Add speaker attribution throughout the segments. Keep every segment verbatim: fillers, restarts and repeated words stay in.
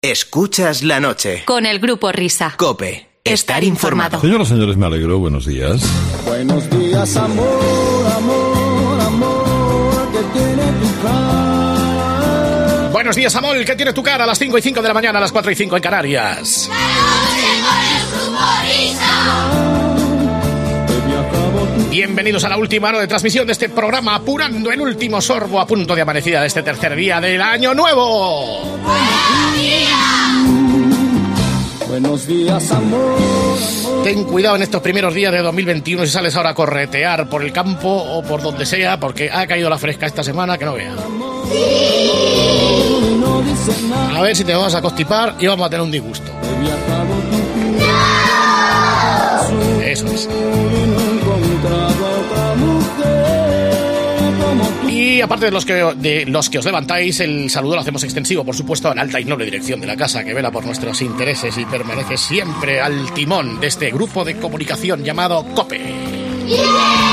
Speaker 1: Escuchas la noche.
Speaker 2: Con el Grupo Risa.
Speaker 1: COPE. Estar informado.
Speaker 3: Señoras y señores, me alegro. Buenos días.
Speaker 4: Buenos días, amor, amor, amor, que tiene tu cara.
Speaker 5: Buenos días, amor, que tiene tu cara. A las cinco y cinco de la mañana, a las cuatro y cinco en Canarias. Bienvenidos a la última hora de transmisión de este programa, apurando el último sorbo a punto de amanecida de este tercer día del año nuevo.
Speaker 4: Buenos días, amor, amor.
Speaker 5: Ten cuidado en estos primeros días de dos mil veintiuno si sales ahora a corretear por el campo o por donde sea, porque ha caído la fresca esta semana que no veas. A ver si te vas a constipar y vamos a tener un disgusto. Eso es. Y aparte de los que de los que os levantáis, el saludo lo hacemos extensivo, por supuesto, a la alta y noble dirección de la casa que vela por nuestros intereses y permanece siempre al timón de este grupo de comunicación llamado COPE.
Speaker 4: Yeah.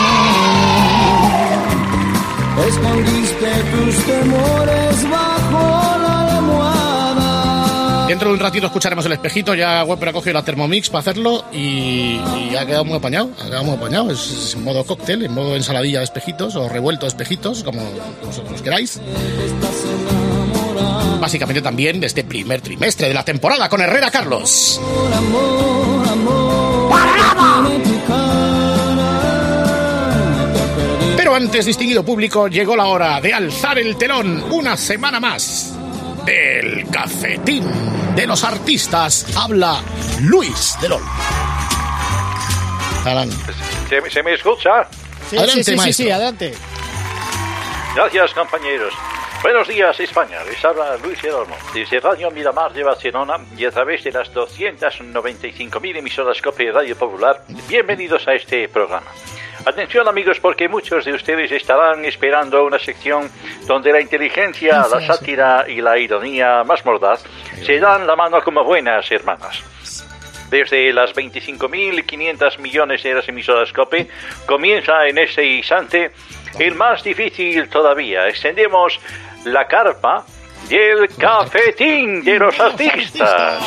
Speaker 4: Escondiste tus temores bajo la almohada.
Speaker 5: Dentro de un ratito escucharemos el espejito. Ya Webber ha cogido la Thermomix para hacerlo y, y ha quedado muy apañado. Ha quedado muy apañado. Es, es en modo cóctel, en modo ensaladilla de espejitos o revuelto de espejitos, como vosotros queráis. Básicamente también de este primer trimestre de la temporada con Herrera Carlos.
Speaker 4: Amor, amor,
Speaker 5: Pero antes, distinguido público, llegó la hora de alzar el telón una semana más del cafetín de los artistas. Habla Luis Delol. Adelante.
Speaker 6: ¿Se, ¿Se me escucha?
Speaker 5: Sí, adelante,
Speaker 7: sí, sí,
Speaker 5: maestro.
Speaker 7: sí, sí, adelante.
Speaker 6: Gracias, compañeros. Buenos días, España. Les habla Luis Delolmo desde Radio Miramar de Barcelona y a través de las doscientas noventa y cinco mil emisoras COPE Radio Popular. Bienvenidos a este programa. Atención, amigos, porque muchos de ustedes estarán esperando una sección donde la inteligencia, la sátira y la ironía más mordaz se dan la mano como buenas hermanas. Desde las veinticinco mil quinientos millones de las emisoras COPE comienza en este instante el más difícil todavía. Extendemos la carpa del cafetín de los artistas.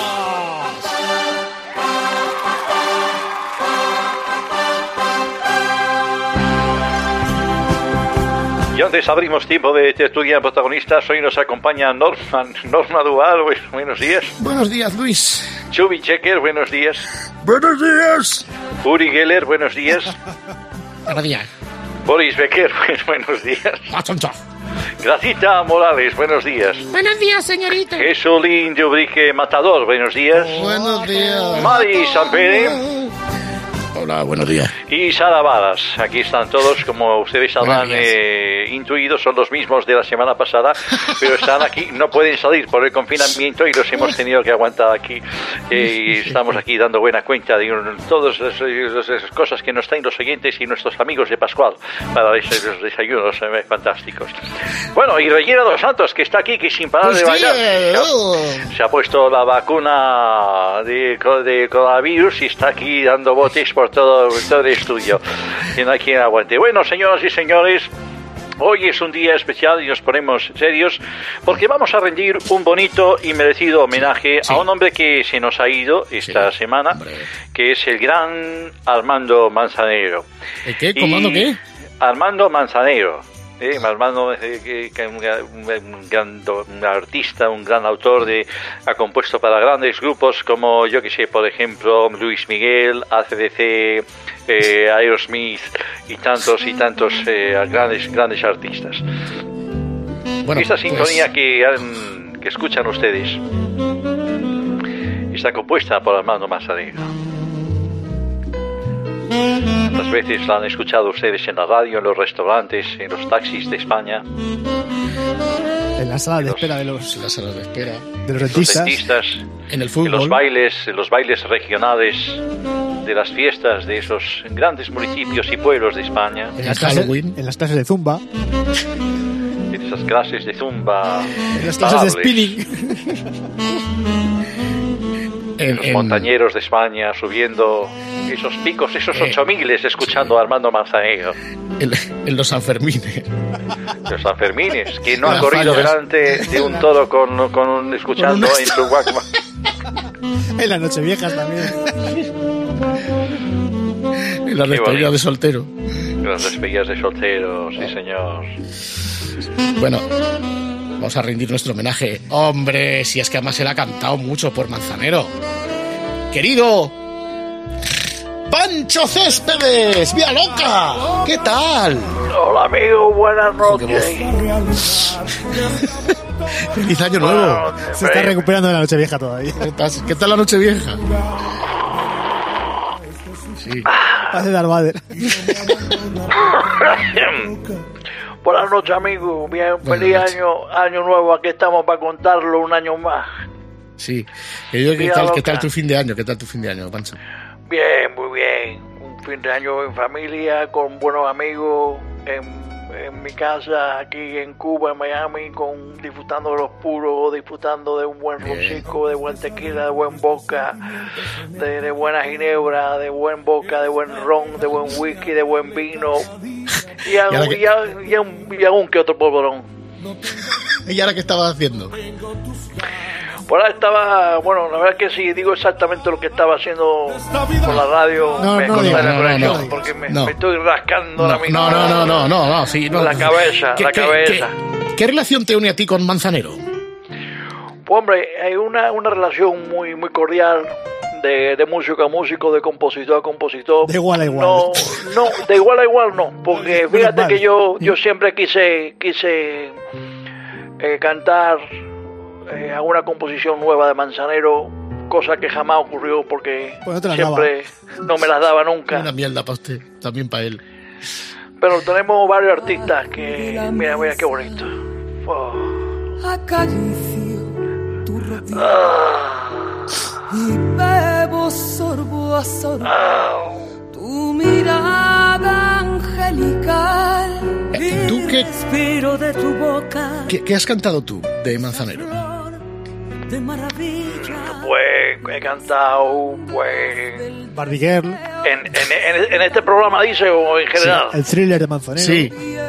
Speaker 6: Y antes abrimos tiempo de tertulia protagonistas. Hoy nos acompaña Norma, Norma Duval. Buenos días.
Speaker 5: Buenos días, Luis.
Speaker 6: Chubby Checker, buenos días.
Speaker 5: Buenos días.
Speaker 6: Uri Geller, buenos días.
Speaker 5: Buenos días.
Speaker 6: Boris Becker, buenos días.
Speaker 5: Achoncha.
Speaker 6: Gracita Morales, buenos días.
Speaker 2: Buenos días, señorita.
Speaker 6: Jesulín de Ubrique Matador, buenos días.
Speaker 5: Buenos días.
Speaker 6: Mari Sampere.
Speaker 5: Hola, buenos días.
Speaker 6: Y Sara Varas, aquí están todos, como ustedes habrán eh, intuido, son los mismos de la semana pasada, pero están aquí, no pueden salir por el confinamiento y los hemos tenido que aguantar aquí. Eh, y estamos aquí dando buena cuenta de un, todas esas cosas que nos traen los oyentes y nuestros amigos de Pascual para esos, los desayunos eh, fantásticos. Bueno, y Regina dos Santos, que está aquí, que sin parar de bailar, se, se ha puesto la vacuna de, de coronavirus y está aquí dando botes por todo, todo el estudio. Y no hay quien aguante. Bueno, señoras y señores, hoy es un día especial y nos ponemos serios porque vamos a rendir un bonito y merecido homenaje sí. a un hombre que se nos ha ido esta sí, semana, hombre. que es el gran Armando Manzanero.
Speaker 5: ¿El qué? ¿Comando y qué?
Speaker 6: Armando Manzanero. Eh, Armando, eh, que un, un gran un artista, un gran autor, de ha compuesto para grandes grupos como, yo que sé, por ejemplo, Luis Miguel, A C D C, eh, Aerosmith y tantos y tantos eh, grandes grandes artistas. Bueno, esta sintonía pues... que, han, que escuchan ustedes está compuesta por Armando Manzanero. Otras veces la han escuchado ustedes en la radio, en los restaurantes, en los taxis de España.
Speaker 7: En la sala de
Speaker 6: los,
Speaker 7: espera de los...
Speaker 5: En la sala de espera.
Speaker 7: De los dentistas.
Speaker 6: dentistas.
Speaker 5: En el fútbol.
Speaker 6: En los bailes, en los bailes regionales de las fiestas de esos grandes municipios y pueblos de España.
Speaker 7: En las clases, en las clases de Zumba.
Speaker 6: esas clases de zumba.
Speaker 7: En las clases de
Speaker 6: impagables.
Speaker 7: spinning.
Speaker 5: En,
Speaker 6: Los
Speaker 5: en-
Speaker 6: montañeros de España subiendo esos picos, esos
Speaker 5: Eh.
Speaker 6: ocho miles, escuchando a Armando Manzanero.
Speaker 5: en- en los Sanfermines.
Speaker 6: Los Sanfermines, que no ha
Speaker 5: Las
Speaker 6: corrido
Speaker 5: fallas.
Speaker 6: delante de un toro con, con un, escuchando
Speaker 7: Con un-
Speaker 6: en su Walkman.
Speaker 7: En las Nocheviejas también.
Speaker 5: En las
Speaker 6: Qué
Speaker 5: despedidas
Speaker 6: bonito.
Speaker 5: de soltero.
Speaker 6: Las despedidas de solteros, sí señor.
Speaker 5: Bueno, vamos a rendir nuestro homenaje. Hombre, si es que además se le ha cantado mucho por Manzanero. Querido Pancho Céspedes, ¡Vía Loca! ¿Qué tal?
Speaker 6: Hola amigo, buenas
Speaker 5: Qué
Speaker 6: noches.
Speaker 5: ¡Feliz año
Speaker 6: Buenas
Speaker 5: nuevo!
Speaker 6: noches,
Speaker 7: Se está
Speaker 6: hombre.
Speaker 7: recuperando de la Nochevieja todavía.
Speaker 5: ¿Qué tal, qué tal la noche vieja? Sí.
Speaker 7: Hace Darth Vader.
Speaker 6: Buenas noches amigo, bien,
Speaker 5: Buenas
Speaker 6: feliz
Speaker 5: noches.
Speaker 6: año, año nuevo, aquí estamos para contarlo un año más.
Speaker 5: Sí. Querido, ¿qué
Speaker 6: Vía
Speaker 5: tal, ¿qué
Speaker 6: Loca.
Speaker 5: tal tu fin de año? ¿Qué tal tu fin de año, Pancho?
Speaker 6: Bien, muy bien. Un fin de año en familia, con buenos amigos, en, en mi casa, aquí en Cuba, en Miami, con disfrutando de los puros, disfrutando de un buen roncico, de buen tequila, de buen vodka, de, de buena ginebra, de buen vodka, de buen ron, de buen whisky, de buen vino, y,
Speaker 5: ahora
Speaker 6: algún,
Speaker 5: que-
Speaker 6: y, a- y, a un, y algún que otro polvorón.
Speaker 5: ¿Y ahora qué estabas haciendo?
Speaker 6: Por ahí estaba, bueno, la verdad que si digo exactamente lo que estaba haciendo con la radio,
Speaker 7: No,
Speaker 6: me
Speaker 7: no
Speaker 6: corta
Speaker 7: digas,
Speaker 6: la
Speaker 5: no,
Speaker 6: conexión,
Speaker 5: no, no.
Speaker 6: porque me,
Speaker 5: No.
Speaker 6: me estoy rascando
Speaker 5: No,
Speaker 6: ahora mismo.
Speaker 5: no, no, no, no, no, no, sí, no.
Speaker 6: La cabeza,
Speaker 5: ¿Qué-
Speaker 6: la
Speaker 5: qué-
Speaker 6: cabeza.
Speaker 5: ¿qué, qué relación te une a ti con Manzanero?
Speaker 6: Pues hombre, hay una, una relación muy muy cordial de, de músico a músico, de compositor a compositor.
Speaker 7: De igual a igual.
Speaker 6: No, no, de igual a igual no, porque
Speaker 7: Menos
Speaker 6: fíjate
Speaker 7: mal.
Speaker 6: que yo yo siempre quise quise eh, cantar eh, alguna composición nueva de Manzanero, cosa que jamás ocurrió porque
Speaker 7: Pues no te las
Speaker 6: siempre no me las daba nunca.
Speaker 5: Una mierda para usted, también para él.
Speaker 6: Pero tenemos varios artistas que, mira, mira qué bonito. Oh.
Speaker 8: Acaricio tu rodilla
Speaker 6: Ah,
Speaker 8: y bebo sorbo a sorbo
Speaker 6: ah.
Speaker 8: tu mirada angelical.
Speaker 5: Eh, ¿tú qué-
Speaker 8: Y respiro de tu boca
Speaker 5: ¿Qué, qué has cantado tú de Manzanero?
Speaker 8: de maravilla.
Speaker 6: Pues he cantado, pues.
Speaker 7: Barbie Girl.
Speaker 6: En, en, en, en este programa dice o en general.
Speaker 7: El thriller de Manzanero.
Speaker 5: Sí.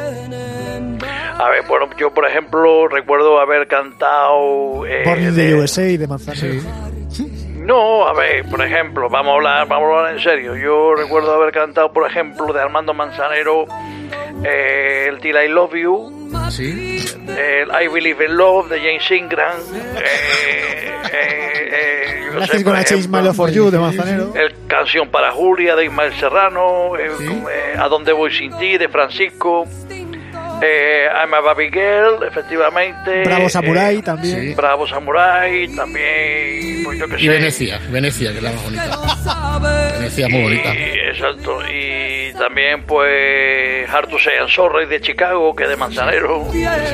Speaker 6: A ver, bueno, yo por ejemplo recuerdo haber cantado. Eh,
Speaker 7: Born in
Speaker 6: de-
Speaker 7: the U S A de Manzanero.
Speaker 6: No, a ver, por ejemplo, vamos a hablar, vamos a hablar en serio. Yo recuerdo haber cantado, por ejemplo, de Armando Manzanero, eh, el Till I Love You,
Speaker 5: Sí.
Speaker 6: el I Believe in Love de James Ingram, eh, eh, eh, yo
Speaker 7: Gracias
Speaker 6: sé,
Speaker 7: con
Speaker 6: por
Speaker 7: la Change
Speaker 6: ejemplo,
Speaker 7: My Love for You de Manzanero.
Speaker 6: el Canción para Julia de Ismael Serrano, eh,
Speaker 5: Sí.
Speaker 6: como, eh, A Dónde Voy Sin Ti de Francisco, eh, I'm a Baby Girl, efectivamente.
Speaker 7: Bravo Samurai
Speaker 6: eh,
Speaker 7: también.
Speaker 5: sí.
Speaker 6: Bravo Samurai, también, pues yo que sé.
Speaker 5: Y Venecia, Venecia, que es la más bonita. Venecia es muy bonita.
Speaker 6: Y, exacto, y también pues Hard to Say I'm Sorry de Chicago, que de Manzanero.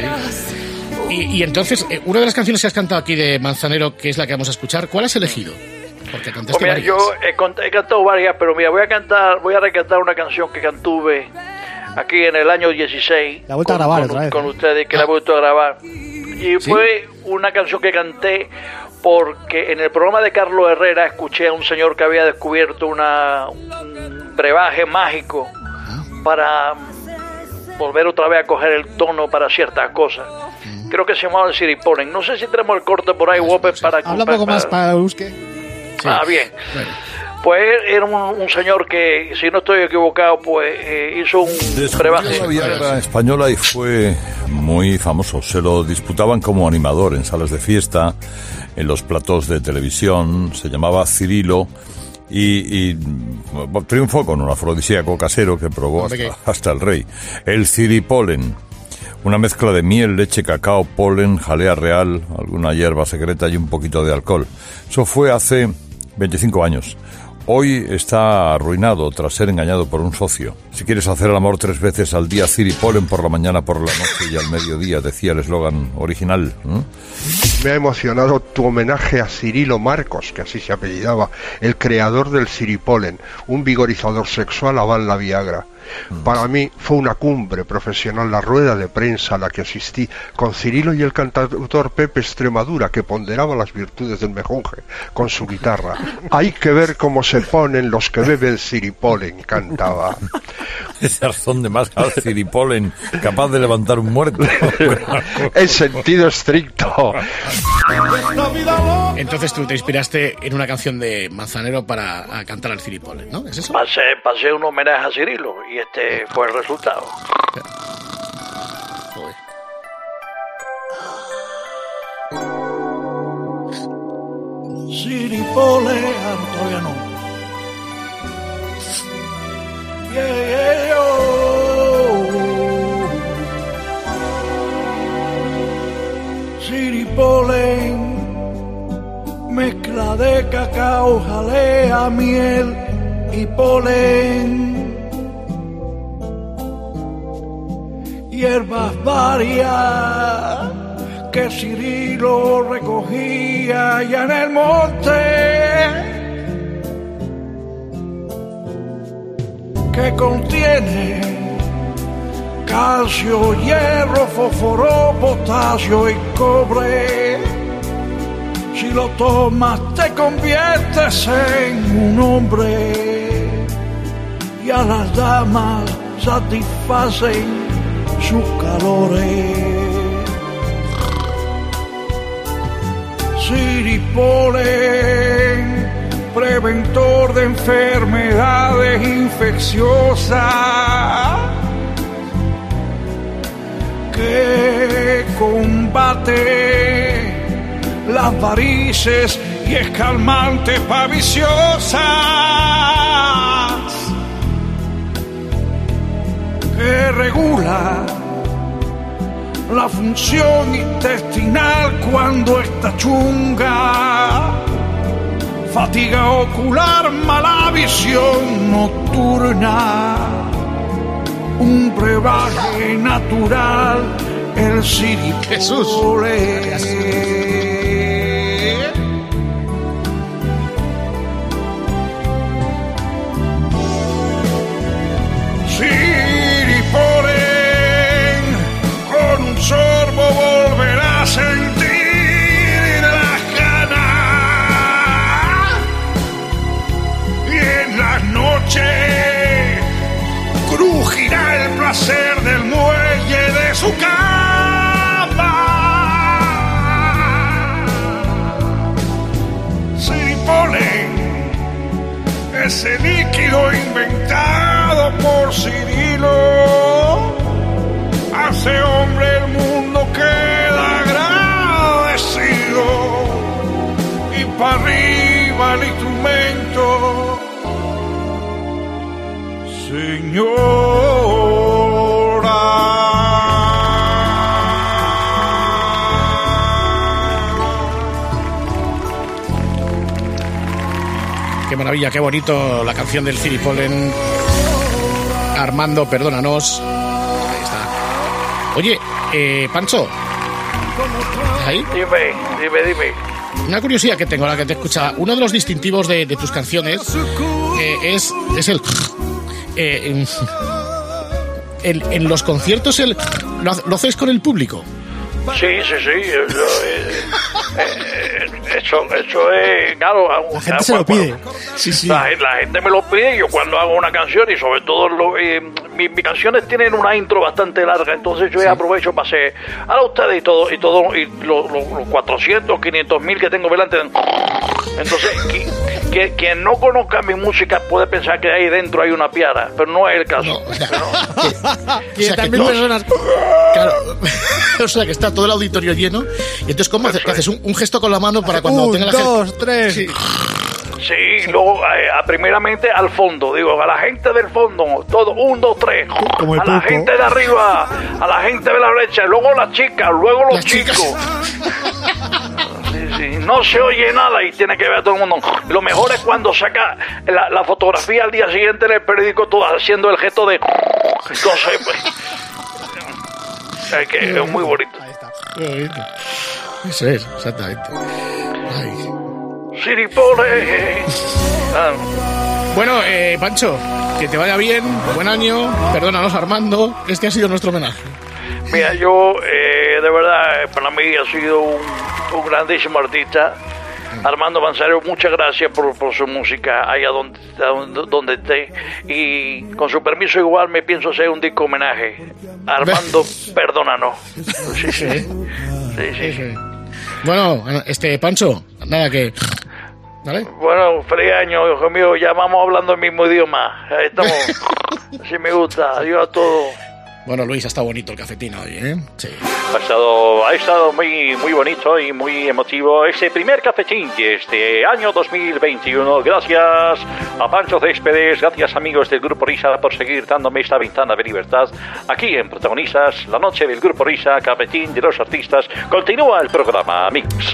Speaker 5: Y, y entonces, eh, una de las canciones que has cantado aquí de Manzanero, que es la que vamos a escuchar, ¿cuál has elegido? Porque cantaste
Speaker 6: Pues mira,
Speaker 5: varias.
Speaker 6: yo he, cont- he cantado varias, pero mira, voy a cantar, voy a recantar una canción que cantuve aquí en el año dieciséis.
Speaker 7: La he vuelto a
Speaker 6: con-
Speaker 7: grabar
Speaker 6: con,
Speaker 7: otra vez,
Speaker 6: con
Speaker 7: ¿eh?
Speaker 6: ustedes, que la he vuelto a grabar. Y fue una canción que canté porque en el programa de Carlos Herrera escuché a un señor que había descubierto una, un brebaje mágico para volver otra vez a coger el tono para ciertas cosas. Creo que se llamaba el Siriponen. No sé si tenemos el corte por ahí, Whopper, para...
Speaker 7: Habla un poco más para que busque.
Speaker 6: Ah, bien.
Speaker 5: Bueno,
Speaker 6: Pues era un, un señor que, si no estoy equivocado, pues eh, hizo un
Speaker 3: Descubrió
Speaker 6: brebaje.
Speaker 3: la Viagra española y fue muy famoso. Se lo disputaban como animador en salas de fiesta, en los platós de televisión. Se llamaba Cirilo y, y bueno, triunfó con un afrodisíaco casero que probó
Speaker 5: Hombre,
Speaker 3: hasta, hasta el rey. El Ciripolen. Una mezcla de miel, leche, cacao, polen, jalea real, alguna hierba secreta y un poquito de alcohol. Eso fue hace veinticinco años. Hoy está arruinado tras ser engañado por un socio. Si quieres hacer el amor tres veces al día, Ciripolen por la mañana, por la noche y al mediodía, decía el eslogan original. ¿eh?
Speaker 9: Me ha emocionado tu homenaje a Cirilo Marcos, que así se apellidaba, el creador del Siripolen, un vigorizador sexual avant la Viagra. Para mí fue una cumbre profesional la rueda de prensa a la que asistí con Cirilo y el cantautor Pepe Extremadura, que ponderaba las virtudes del mejunje con su guitarra. Hay que ver cómo se ponen los que beben Ciripolen, cantaba.
Speaker 3: Ese arzón de más al Ciripolen, capaz de levantar un muerto.
Speaker 9: En sentido estricto.
Speaker 5: Entonces tú te inspiraste en una canción de Manzanero para a cantar al Ciripolen, ¿no? ¿Es eso?
Speaker 6: Pasé, pasé un homenaje a Cirilo y este fue el resultado.
Speaker 5: Joder.
Speaker 10: Ciripolen, todavía no. Yeah, yeah, oh. Ciripolen, mezcla de cacao, jalea, miel y polen, hierbas varias que Cirilo recogía allá en el monte, que contiene calcio, hierro, fósforo, potasio y cobre. Si lo tomas te conviertes en un hombre y a las damas satisfacen sus calores. Ciripolen, preventor de enfermedades infecciosas, que combate las varices y es calmante pa' viciosas, que regula la función intestinal cuando está chunga, fatiga ocular, mala visión nocturna, un brebaje natural, el Ciripolen.
Speaker 5: Jesús.
Speaker 10: Ciripolen, con un sorbo volverás a sentir las ganas y en las noches crujirá el placer del muelle de su cama. Ciripolen, ese líquido inventado por Cirilo, hace hombre el mundo queda agradecido y para arriba el instrumento, señora.
Speaker 5: Qué maravilla, qué bonito la canción del Ciripolen. Armando, perdónanos. Ahí está. Oye, eh, Pancho. ¿Ahí?
Speaker 6: Dime, dime, dime.
Speaker 5: Una curiosidad que tengo, la que te escucha. Uno de los distintivos de, de tus canciones eh, es, es el... Eh, en, en los conciertos el, ¿lo, ¿lo hacéis con el público?
Speaker 6: Sí, sí, sí. eh, eh, eh, eso, eso es, claro.
Speaker 7: La gente se lo pide.
Speaker 5: Sí, sí.
Speaker 6: La, la gente me lo pide. Yo cuando hago una canción y sobre todo lo, eh, mi, mis canciones tienen una intro bastante larga, entonces yo sí. aprovecho para hacer a ustedes y todo y todo y los lo, lo cuatrocientos, quinientos mil que tengo delante. Entonces que, que, quien no conozca mi música puede pensar que ahí dentro hay una piara, pero no es el caso. No, o sea,
Speaker 5: no. O sea, que personas, claro, o sea que está todo el auditorio lleno y entonces ¿cómo haces? haces un, un gesto con la mano para cuando
Speaker 7: un,
Speaker 5: tenga la
Speaker 7: dos,
Speaker 5: gente...
Speaker 7: tres.
Speaker 5: Sí.
Speaker 6: Sí, luego eh, primeramente al fondo, digo, a la gente del fondo, todo, un, dos, tres, a la
Speaker 7: pulpo.
Speaker 6: gente de arriba, a la gente de la derecha, luego las chicas, luego los
Speaker 5: las
Speaker 6: chicos.
Speaker 5: Chicas.
Speaker 6: Sí, sí, no se oye nada y tiene que ver a todo el mundo. Lo mejor es cuando saca la, la fotografía al día siguiente en el periódico, todo haciendo el gesto de... Entonces, pues, es que es muy bonito.
Speaker 5: Ahí está. Muy bonito. Eso es, exactamente. Ay.
Speaker 6: Ciripolen. Ah.
Speaker 5: Bueno, eh, Pancho, que te vaya bien, buen año, perdónanos Armando, este ha sido nuestro homenaje.
Speaker 6: Mira, yo, eh, de verdad, para mí ha sido un, un grandísimo artista. Armando Manzanero, muchas gracias por, por su música allá donde, donde, donde esté. Y con su permiso igual me pienso hacer un disco homenaje. Armando, perdónanos. Sí, sí. Sí, sí, sí.
Speaker 5: Bueno, este, Pancho, nada que... ¿Vale?
Speaker 6: Bueno, feliz año, hijo mío. Ya vamos hablando el mismo idioma. Ahí estamos. Así me gusta. Adiós a todos.
Speaker 5: Bueno, Luis, ha estado bonito el cafetín hoy, ¿eh? Sí.
Speaker 6: Ha estado, ha estado muy, muy bonito y muy emotivo ese primer cafetín de este año dos mil veintiuno. Gracias a Pancho Céspedes, gracias amigos del Grupo Risa por seguir dándome esta ventana de libertad. Aquí en Protagonistas, la noche del Grupo Risa, cafetín de los artistas. Continúa el programa, amigos.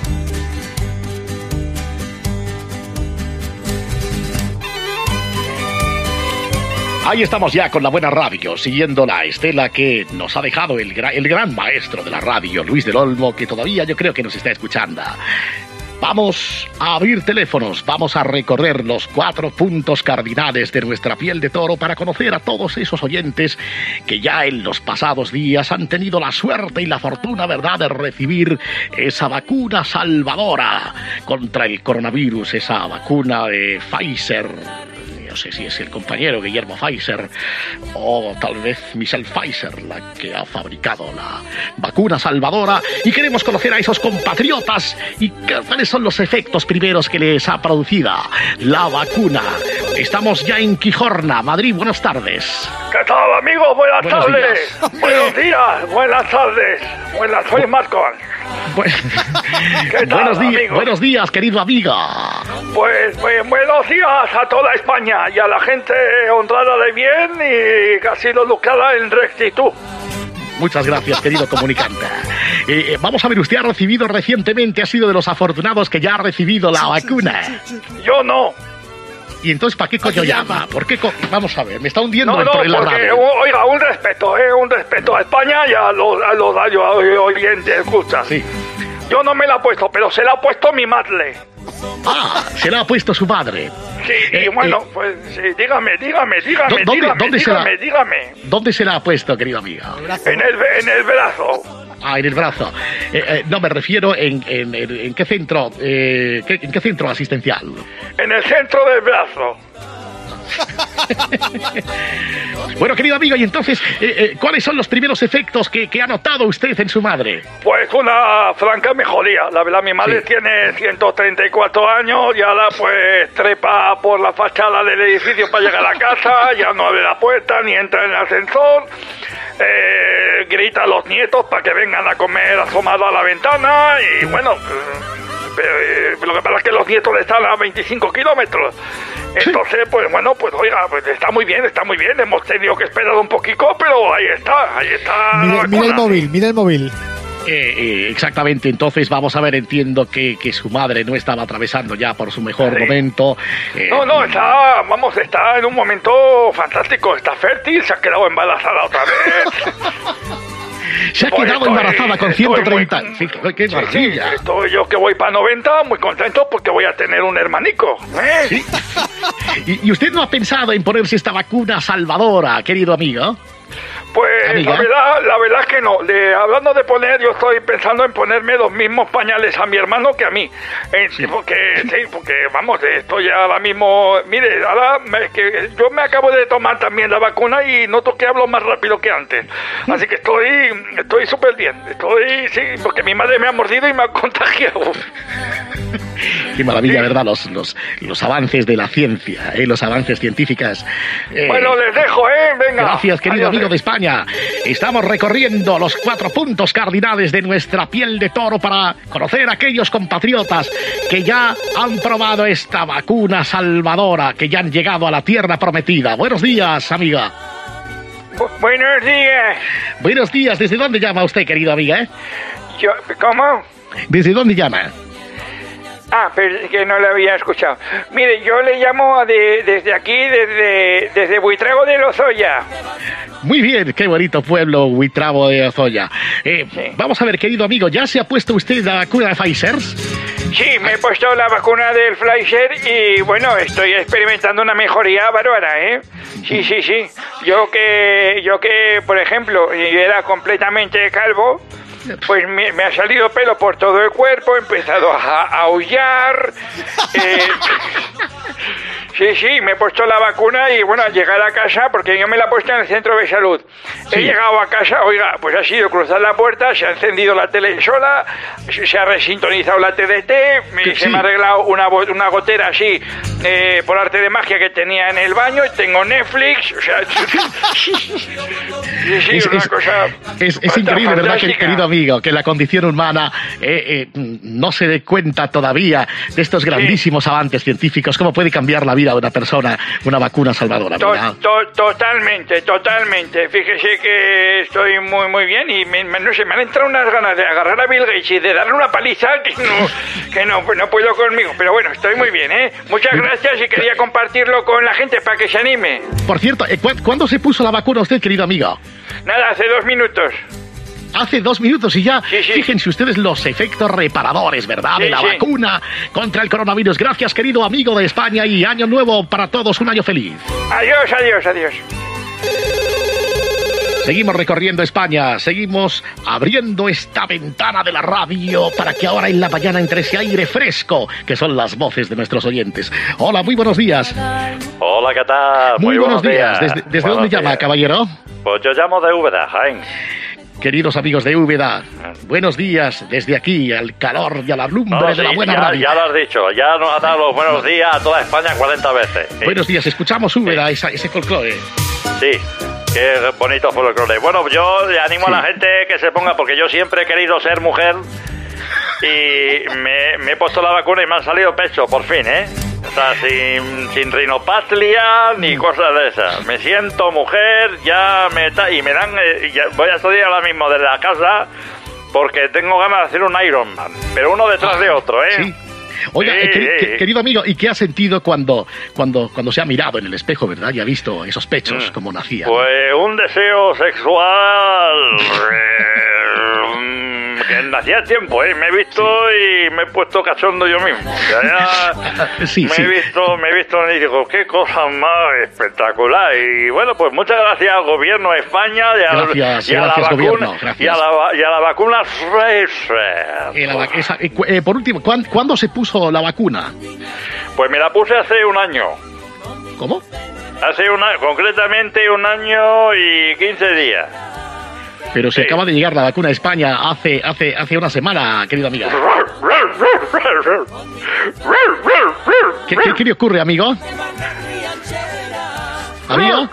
Speaker 5: Ahí estamos ya con la buena radio, siguiendo la estela que nos ha dejado el, gra- el gran maestro de la radio, Luis del Olmo, que todavía yo creo que nos está escuchando. Vamos a abrir teléfonos, vamos a recorrer los cuatro puntos cardinales de nuestra piel de toro para conocer a todos esos oyentes que ya en los pasados días han tenido la suerte y la fortuna, ¿verdad?, de recibir esa vacuna salvadora contra el coronavirus, esa vacuna de Pfizer. No sé si es el compañero Guillermo Pfizer o tal vez Michelle Pfizer la que ha fabricado la vacuna salvadora, y queremos conocer a esos compatriotas y cuáles son los efectos primeros que les ha producido la vacuna. Estamos ya en Quijorna, Madrid. Buenas tardes.
Speaker 6: ¿Qué tal, amigos? Buenas,
Speaker 5: Buenos
Speaker 6: tardes.
Speaker 5: días.
Speaker 6: Buenos días. Buenas tardes. Buenas, soy Marcos.
Speaker 5: Bu-
Speaker 6: ¿Qué tal,
Speaker 5: buenos, di-
Speaker 6: amigos?
Speaker 5: buenos días, querido amiga.
Speaker 6: Pues, pues buenos días a toda España y a la gente honrada de bien y casi lo lucrada en rectitud.
Speaker 5: Muchas gracias, querido comunicante. Eh, eh, vamos a ver, usted ha recibido recientemente, ha sido de los afortunados que ya ha recibido la vacuna.
Speaker 6: Yo no.
Speaker 5: ¿Y entonces para qué coño llama? ¿Por qué co- Vamos a ver, me está hundiendo
Speaker 6: No,
Speaker 5: el
Speaker 6: no,
Speaker 5: por la
Speaker 6: porque,
Speaker 5: radio.
Speaker 6: oiga, un respeto, eh, un respeto a España y a los, a los, a los oyentes, escucha.
Speaker 5: Sí.
Speaker 6: Yo no me la he puesto, pero se la ha puesto mi madre.
Speaker 5: Ah, se la ha puesto su madre.
Speaker 6: Sí,
Speaker 5: Eh,
Speaker 6: y bueno,
Speaker 5: eh,
Speaker 6: pues sí, dígame, dígame, dígame,
Speaker 5: ¿Dó- dónde-
Speaker 6: dígame,
Speaker 5: dónde se la-
Speaker 6: dígame, dígame.
Speaker 5: ¿Dónde se la ha puesto, querido amiga?
Speaker 6: En el, en el brazo.
Speaker 5: Ah, en el brazo. Eh, eh, no, me refiero en, en, en, en qué centro, eh, qué- en qué centro asistencial.
Speaker 6: En el centro del brazo.
Speaker 5: Bueno, querido amigo, y entonces, eh, eh, ¿cuáles son los primeros efectos que, que ha notado usted en su madre?
Speaker 6: Pues una franca mejoría. La verdad, mi madre
Speaker 5: Sí.
Speaker 6: tiene ciento treinta y cuatro años y ahora pues trepa por la fachada del edificio para llegar a la casa, ya no abre la puerta ni entra en el ascensor, eh, grita a los nietos para que vengan a comer asomado a la ventana y bueno... eh, Pero, eh, lo que pasa es que los nietos están a veinticinco kilómetros. Entonces, pues bueno, pues oiga, pues está muy bien, está muy bien. Hemos tenido que esperar un poquito, pero ahí está, ahí está. la
Speaker 7: Mira, mira el
Speaker 6: vacuna.
Speaker 7: móvil, mira el móvil.
Speaker 5: Eh, eh, exactamente, entonces vamos a ver, entiendo que, que su madre no estaba atravesando ya por su mejor
Speaker 6: Sí.
Speaker 5: momento. Eh,
Speaker 6: No, no, está, vamos, está en un momento fantástico, está fértil, se ha quedado embarazada otra vez.
Speaker 5: Se ha
Speaker 6: Pues
Speaker 5: quedado
Speaker 6: estoy-
Speaker 5: embarazada con
Speaker 6: estoy
Speaker 5: ciento treinta.
Speaker 6: muy-
Speaker 5: Sí, qué- qué
Speaker 6: Sí,
Speaker 5: maravilla.
Speaker 6: sí, estoy yo que voy para noventa, muy contento porque voy a tener un hermanico. ¿eh?
Speaker 5: Sí. ¿Y, y usted no ha pensado en ponerse esta vacuna salvadora, querido amigo?
Speaker 6: Pues
Speaker 5: Amiga.
Speaker 6: la verdad, la verdad es que no. De, hablando de poner, yo estoy pensando en ponerme los mismos pañales a mi hermano que a mí. Eh, Porque, sí, porque vamos, estoy ahora mismo. Mire, ahora me- que yo me acabo de tomar también la vacuna y noto que hablo más rápido que antes. Así que estoy, estoy súper bien. Estoy, sí, porque mi madre me ha mordido y me ha contagiado.
Speaker 5: Qué maravilla,
Speaker 6: Sí.
Speaker 5: ¿verdad? Los, los, los avances de la ciencia, ¿eh? Los avances científicos. Eh,
Speaker 6: Bueno, les dejo, ¿eh? Venga.
Speaker 5: Gracias, querido
Speaker 6: Adiós,
Speaker 5: amigo
Speaker 6: eh.
Speaker 5: de España. Estamos recorriendo los cuatro puntos cardinales de nuestra piel de toro para conocer a aquellos compatriotas que ya han probado esta vacuna salvadora, que ya han llegado a la tierra prometida. Buenos días, amiga.
Speaker 6: Bu- buenos días.
Speaker 5: Buenos días. ¿Desde dónde llama usted, querido amiga? eh?
Speaker 6: Yo, ¿Cómo?
Speaker 5: ¿Desde dónde llama?
Speaker 6: Ah, pero es que no lo había escuchado. Mire, yo le llamo de, desde aquí, desde, desde Buitrago de Lozoya.
Speaker 5: Muy bien, qué bonito pueblo, Huitrabo de Ozoya. Eh,
Speaker 6: Sí.
Speaker 5: Vamos a ver, querido amigo, ¿ya se ha puesto usted la vacuna de Pfizer?
Speaker 11: Sí, me he puesto la vacuna del Pfizer y bueno, estoy experimentando una mejoría bárbara, ¿eh? Sí, sí, sí. Yo que, yo que, por ejemplo, era completamente calvo, pues me, me ha salido pelo por todo el cuerpo, he empezado a, a aullar. Eh, sí, sí, me he puesto la vacuna y bueno, al llegar a casa, porque yo me la he puesto en el centro de salud, sí. He llegado a casa, oiga, pues ha sido cruzar la puerta, se ha encendido la tele sola, se ha resintonizado la T D T, me, se sí. me ha arreglado una, una gotera así, eh, por arte de magia que tenía en el baño, y tengo Netflix, o sea... sí, sí,
Speaker 5: es,
Speaker 11: una
Speaker 5: es,
Speaker 11: cosa...
Speaker 5: Es, es increíble, ¿verdad, que, querido amigo, que la condición humana eh, eh, no se dé cuenta todavía de estos grandísimos sí. avances científicos? ¿Cómo puede cambiar la vida de una persona una vacuna salvadora?
Speaker 11: To, to, totalmente, totalmente. Fíjese que estoy muy, muy bien y me, me, no sé, me han entrado unas ganas de agarrar a Bill Gates y de darle una paliza que no, que no, no puedo conmigo. Pero bueno, estoy muy bien, ¿eh? Muchas gracias y quería compartirlo con la gente para que se anime.
Speaker 5: Por cierto, ¿cuándo se puso la vacuna usted, querido amigo?
Speaker 11: Nada, hace dos minutos.
Speaker 5: Hace dos minutos y ya,
Speaker 11: sí, sí.
Speaker 5: Fíjense ustedes los efectos reparadores, ¿verdad? Sí, de la sí. vacuna contra el coronavirus. Gracias, querido amigo de España, y año nuevo para todos, un año feliz.
Speaker 11: Adiós, adiós, adiós.
Speaker 5: Seguimos recorriendo España, seguimos abriendo esta ventana de la radio para que ahora en la mañana entre ese aire fresco, que son las voces de nuestros oyentes. Hola, muy buenos días.
Speaker 6: Hola, ¿qué tal?
Speaker 5: Muy, muy buenos, buenos días. días. ¿Desde, desde dónde días. llama, caballero?
Speaker 6: Pues yo llamo de Úbeda, Jaén.
Speaker 5: Queridos amigos de Úbeda, buenos días desde aquí, al calor y a la lumbre no, de sí, la buena
Speaker 6: ya,
Speaker 5: radio.
Speaker 6: Ya lo has dicho, ya nos ha dado los buenos días a toda España cuarenta veces. Sí.
Speaker 5: Buenos días, escuchamos Úbeda, sí. esa, ese folclore.
Speaker 6: Sí, qué bonito folclore. Bueno, yo le animo sí. a la gente que se ponga, porque yo siempre he querido ser mujer y me, me he puesto la vacuna y me han salido pecho, por fin, ¿eh? O sea, sin, sin rinopatria ni cosas de esas. Me siento mujer, ya me ta- y me dan... Eh, ya, voy a estudiar ahora mismo desde la casa porque tengo ganas de hacer un Ironman, pero uno detrás ah, de otro, ¿eh?
Speaker 5: Sí. Oiga, sí, eh, quer- sí. querido amigo, ¿y qué ha sentido cuando, cuando, cuando se ha mirado en el espejo, verdad? Y ha visto esos pechos mm. como nacían.
Speaker 6: Pues un deseo sexual... que hacía tiempo, ¿eh? Me he visto y me he puesto cachondo yo mismo. Ya, ya sí, me, sí. He visto, me he visto y digo, qué cosa más espectacular. Y bueno, pues muchas gracias al gobierno de España y a,
Speaker 5: gracias,
Speaker 6: y a
Speaker 5: gracias,
Speaker 6: la vacuna
Speaker 5: gobierno, gracias.
Speaker 6: Y, a la, y a la vacuna Pfizer.
Speaker 5: Y la, esa, eh, por último, ¿cuándo, ¿cuándo se puso la vacuna?
Speaker 6: Pues me la puse hace un año.
Speaker 5: ¿Cómo?
Speaker 6: Hace un año, concretamente un año y quince días.
Speaker 5: Pero se sí. acaba de llegar la vacuna a España hace hace hace una semana, querido amiga. ¿Qué, qué, qué le ocurre, amigo? ¿Amigo?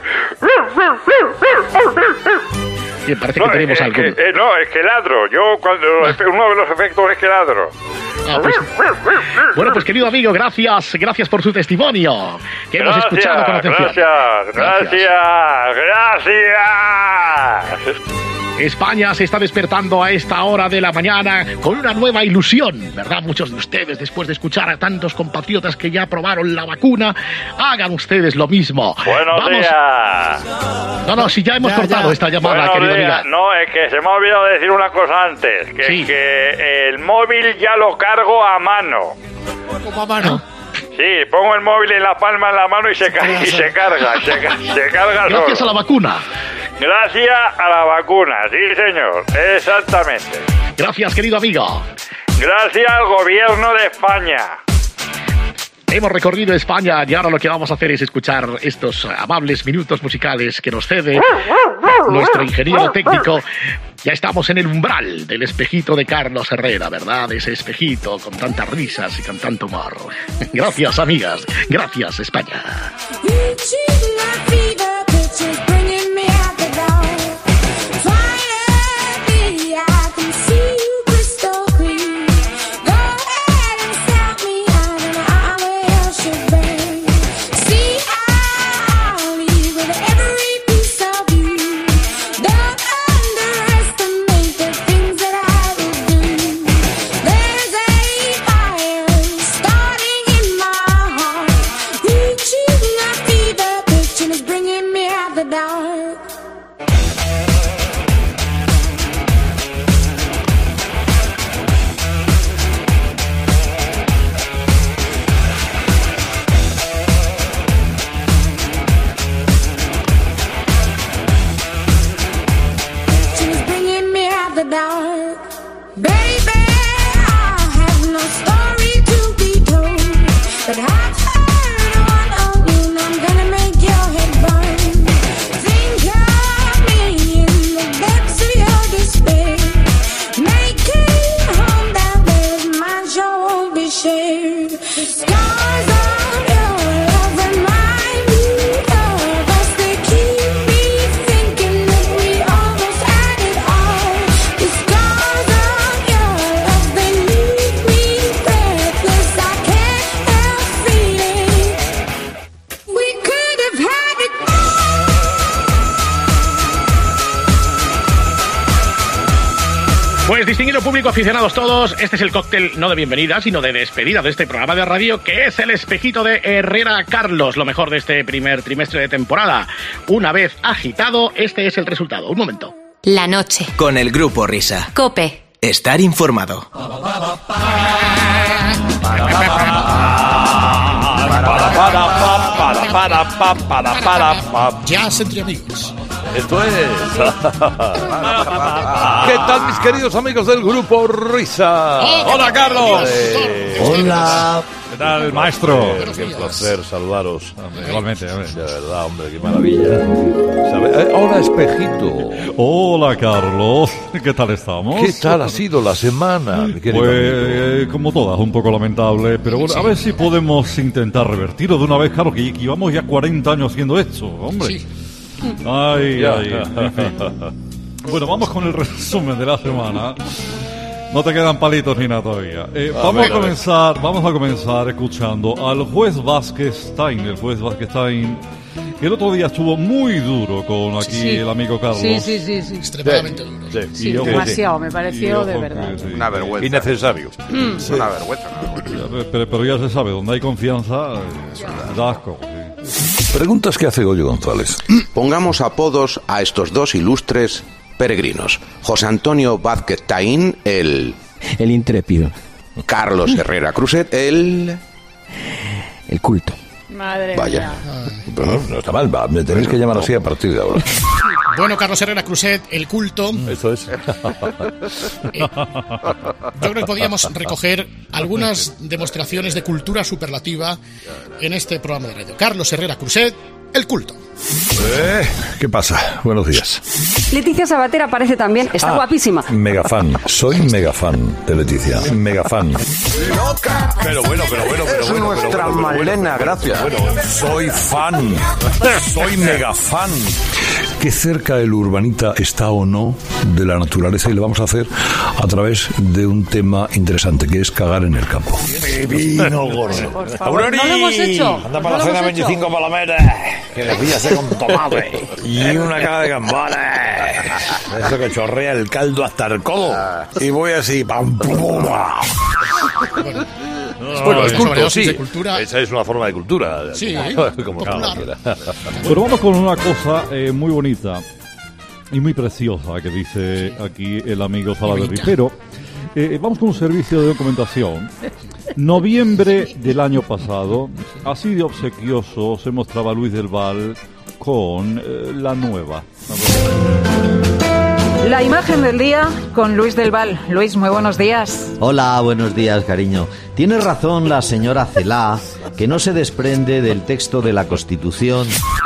Speaker 5: Sí, parece que
Speaker 6: no,
Speaker 5: tenemos
Speaker 6: es
Speaker 5: algo.
Speaker 6: Que, eh, no, es que ladro. Yo, cuando uno de los efectos es que ladro.
Speaker 5: Ah, pues, bueno, pues querido amigo, gracias, gracias por su testimonio, que
Speaker 6: gracias,
Speaker 5: hemos escuchado con atención.
Speaker 6: Gracias, gracias, gracias.
Speaker 5: España se está despertando a esta hora de la mañana con una nueva ilusión, ¿verdad? Muchos de ustedes, después de escuchar a tantos compatriotas que ya probaron la vacuna, hagan ustedes lo mismo.
Speaker 6: Buenos
Speaker 5: Vamos.
Speaker 6: días.
Speaker 5: No, no, si ya hemos ya, cortado ya. esta llamada,
Speaker 6: Buenos
Speaker 5: querido
Speaker 6: días.
Speaker 5: amiga.
Speaker 6: No, es que se me ha olvidado decir una cosa antes, que, sí. que el móvil ya lo cargo a mano.
Speaker 7: ¿Cómo a mano?
Speaker 6: Sí, pongo el móvil en la palma de la mano y se, ca- y se carga, se, ca- se carga
Speaker 5: Gracias
Speaker 6: solo.
Speaker 5: a la vacuna.
Speaker 6: Gracias a la vacuna, sí señor, exactamente.
Speaker 5: Gracias, querido amigo.
Speaker 6: Gracias al gobierno de España.
Speaker 5: Hemos recorrido España y ahora lo que vamos a hacer es escuchar estos amables minutos musicales que nos cede nuestro ingeniero técnico. Ya estamos en el umbral del espejito de Carlos Herrera, ¿verdad? Ese espejito con tantas risas y con tanto humor. Gracias, amigas. Gracias, España.
Speaker 12: Starting in my heart, reaching a fever.
Speaker 5: distinguido público, aficionados todos, este es el cóctel no de bienvenida, sino de despedida de este programa de radio, que es el espejito de Herrera Carlos, lo mejor de este primer trimestre de temporada. Una vez agitado, este es el resultado. Un momento.
Speaker 2: La noche.
Speaker 1: Con el Grupo Risa.
Speaker 2: COPE.
Speaker 1: Estar informado.
Speaker 5: Jazz entre amigos.
Speaker 3: Esto es. ¿Qué tal, mis queridos amigos del Grupo Risa?
Speaker 5: Oh,
Speaker 3: ¡Hola, Carlos!
Speaker 5: Eh,
Speaker 12: Hola.
Speaker 3: ¿Qué tal, maestro? Qué placer saludaros. Igualmente, hombre. De verdad, hombre, qué maravilla. ¿Sabe? Eh, hola, espejito.
Speaker 13: Hola, Carlos. ¿Qué tal estamos?
Speaker 3: ¿Qué tal ha sido la semana, mi querido
Speaker 13: Pues,
Speaker 3: amigo?
Speaker 13: como todas, un poco lamentable, pero bueno, a ver si podemos intentar revertirlo de una vez, claro, que llevamos ya cuarenta años haciendo esto, hombre.
Speaker 5: Sí.
Speaker 13: Ay,
Speaker 3: Ya.
Speaker 13: ay, en fin. Bueno, vamos con el resumen de la semana. No te quedan palitos ni nada todavía. Eh,
Speaker 3: A
Speaker 13: vamos
Speaker 3: ver,
Speaker 13: a
Speaker 3: a ver.
Speaker 13: comenzar, vamos a comenzar escuchando al juez Vázquez Stein, el juez Vázquez Stein, que el otro día estuvo muy duro con aquí
Speaker 14: Sí.
Speaker 13: el amigo Carlos.
Speaker 14: Sí, sí, sí, sí.
Speaker 5: Extremadamente duro.
Speaker 3: Sí,
Speaker 14: Sí,
Speaker 13: Y ojo,
Speaker 14: demasiado, me
Speaker 13: Y
Speaker 14: pareció
Speaker 13: ojo
Speaker 14: de
Speaker 13: que
Speaker 14: verdad.
Speaker 13: sí.
Speaker 12: Una vergüenza.
Speaker 3: Innecesario.
Speaker 12: Sí. Una vergüenza. Una vergüenza.
Speaker 13: Ya, Pero, pero ya se sabe, donde hay confianza, eh, da asco. sí.
Speaker 3: Preguntas que hace Goyo González.
Speaker 15: Pongamos apodos a estos dos ilustres peregrinos. José Antonio Vázquez Taín, el...
Speaker 12: El intrépido.
Speaker 15: Carlos Herrera Cruzet, el...
Speaker 12: El culto.
Speaker 14: Madre
Speaker 15: Vaya.
Speaker 14: mía.
Speaker 3: Bueno, no está mal, va, me tenéis que llamar así a partir de ahora.
Speaker 5: Bueno, Carlos Herrera Cruzet, el culto.
Speaker 3: Eso es.
Speaker 5: Eh, yo creo que podíamos recoger algunas demostraciones de cultura superlativa en este programa de radio. Carlos Herrera Cruzet, el culto.
Speaker 3: Eh, ¿Qué pasa? Buenos días.
Speaker 14: Leticia Sabater aparece también, está
Speaker 3: Ah,
Speaker 14: guapísima.
Speaker 3: Mega fan. Soy mega fan de Leticia. Mega fan. Pero bueno, pero bueno, pero
Speaker 15: Es
Speaker 3: bueno.
Speaker 15: nuestra
Speaker 3: pero bueno, pero
Speaker 15: Malena,
Speaker 3: bueno,
Speaker 15: gracias.
Speaker 3: Bueno, soy fan. Soy mega fan. Qué cerca el urbanita está o no de la naturaleza, y lo vamos a hacer a través de un tema interesante, que es cagar en el campo.
Speaker 12: Vino gordo.
Speaker 14: Por favor, no lo hemos hecho.
Speaker 12: Anda
Speaker 14: no
Speaker 12: para la
Speaker 14: lo
Speaker 12: cena
Speaker 14: hemos hecho.
Speaker 12: veinticinco palomeras. Que le pillase con tomate. Y una cara de gambones. Eso que chorrea el caldo hasta el codo. Y voy así, pam, pum.
Speaker 3: Bueno, es
Speaker 5: Sobre
Speaker 3: culto,
Speaker 5: dosis
Speaker 3: sí.
Speaker 5: de cultura.
Speaker 3: Esa es una forma de cultura.
Speaker 5: Sí,
Speaker 3: como
Speaker 5: popular.
Speaker 3: quiera.
Speaker 13: Pero vamos con una cosa eh, muy bonita y muy preciosa que dice aquí el amigo Salaverry. Pero eh, vamos con un servicio de documentación. Noviembre del año pasado, así de obsequioso se mostraba Luis del Val con eh, la nueva.
Speaker 14: La imagen del día con Luis del Val. Luis, muy buenos días.
Speaker 16: Hola, buenos días, cariño. Tiene razón la señora Celá, que no se desprende del texto de la Constitución.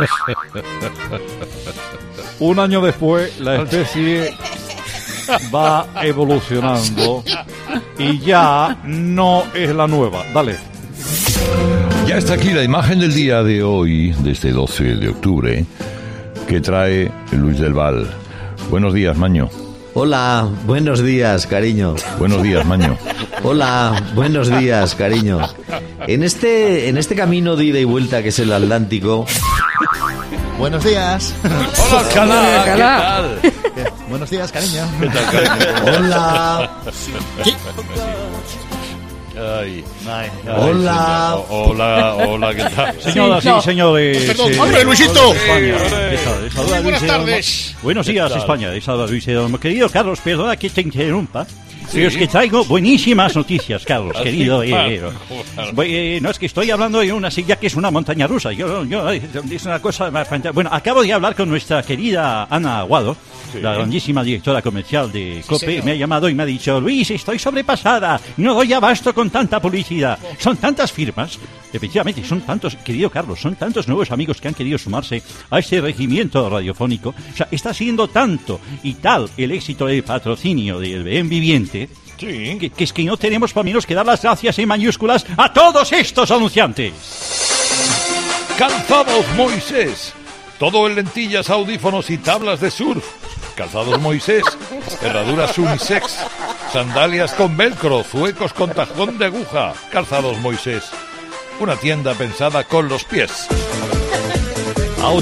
Speaker 13: Un año después, la especie va evolucionando y ya no es la nueva. Dale.
Speaker 3: Ya está aquí la imagen del día de hoy, de este doce de octubre, que trae Luis del Val. Buenos días, Maño.
Speaker 16: Hola, buenos días, cariño.
Speaker 3: Buenos días, Maño.
Speaker 16: Hola, buenos días, cariño. En este, en este camino de ida y vuelta que es el Atlántico...
Speaker 12: Buenos días.
Speaker 3: Hola, Alcalá. ¿Qué tal?
Speaker 12: Buenos días, cariño.
Speaker 3: ¿Qué tal, cariño?
Speaker 16: Hola.
Speaker 3: Ay.
Speaker 12: Ay,
Speaker 16: Hola.
Speaker 3: O- Hola, hola, ¿qué tal?
Speaker 13: Señoras
Speaker 14: Sí, no.
Speaker 13: y señores.
Speaker 5: Perdón,
Speaker 13: eh,
Speaker 5: hombre, Luisito.
Speaker 13: España. ¿Qué tal? Les saluda
Speaker 5: Muy buenas
Speaker 13: Luis Eduardo.
Speaker 5: tardes.
Speaker 13: Buenos días,
Speaker 3: tal?
Speaker 13: España. Les saluda Luis Eduardo. Querido Carlos, perdona que te interrumpa. Pero es que traigo buenísimas noticias, Carlos,
Speaker 3: Así,
Speaker 13: querido.
Speaker 3: ah,
Speaker 13: eh,
Speaker 3: claro.
Speaker 13: Voy, eh, no, es que estoy hablando de una silla que es una montaña rusa. Yo, yo, eh, es una cosa más fantástica. Bueno, acabo de hablar con nuestra querida Ana Aguado,
Speaker 3: Sí.
Speaker 13: la grandísima directora comercial de COPE.
Speaker 5: señor.
Speaker 13: Me ha llamado y me ha dicho: Luis, estoy sobrepasada. No doy abasto con tanta publicidad. Son tantas firmas. Efectivamente, son tantos, querido Carlos, son tantos nuevos amigos que han querido sumarse a este regimiento radiofónico. O sea, está siendo tanto y tal el éxito del patrocinio del Bien Viviente.
Speaker 3: Sí.
Speaker 13: Que, que es que no tenemos por menos que dar las gracias en mayúsculas a todos estos anunciantes.
Speaker 3: Calzados Moisés. Todo en lentillas, audífonos y tablas de surf. Calzados Moisés. Herraduras unisex. Sandalias con velcro. Zuecos con tajón de aguja. Calzados Moisés. Una tienda pensada con los pies.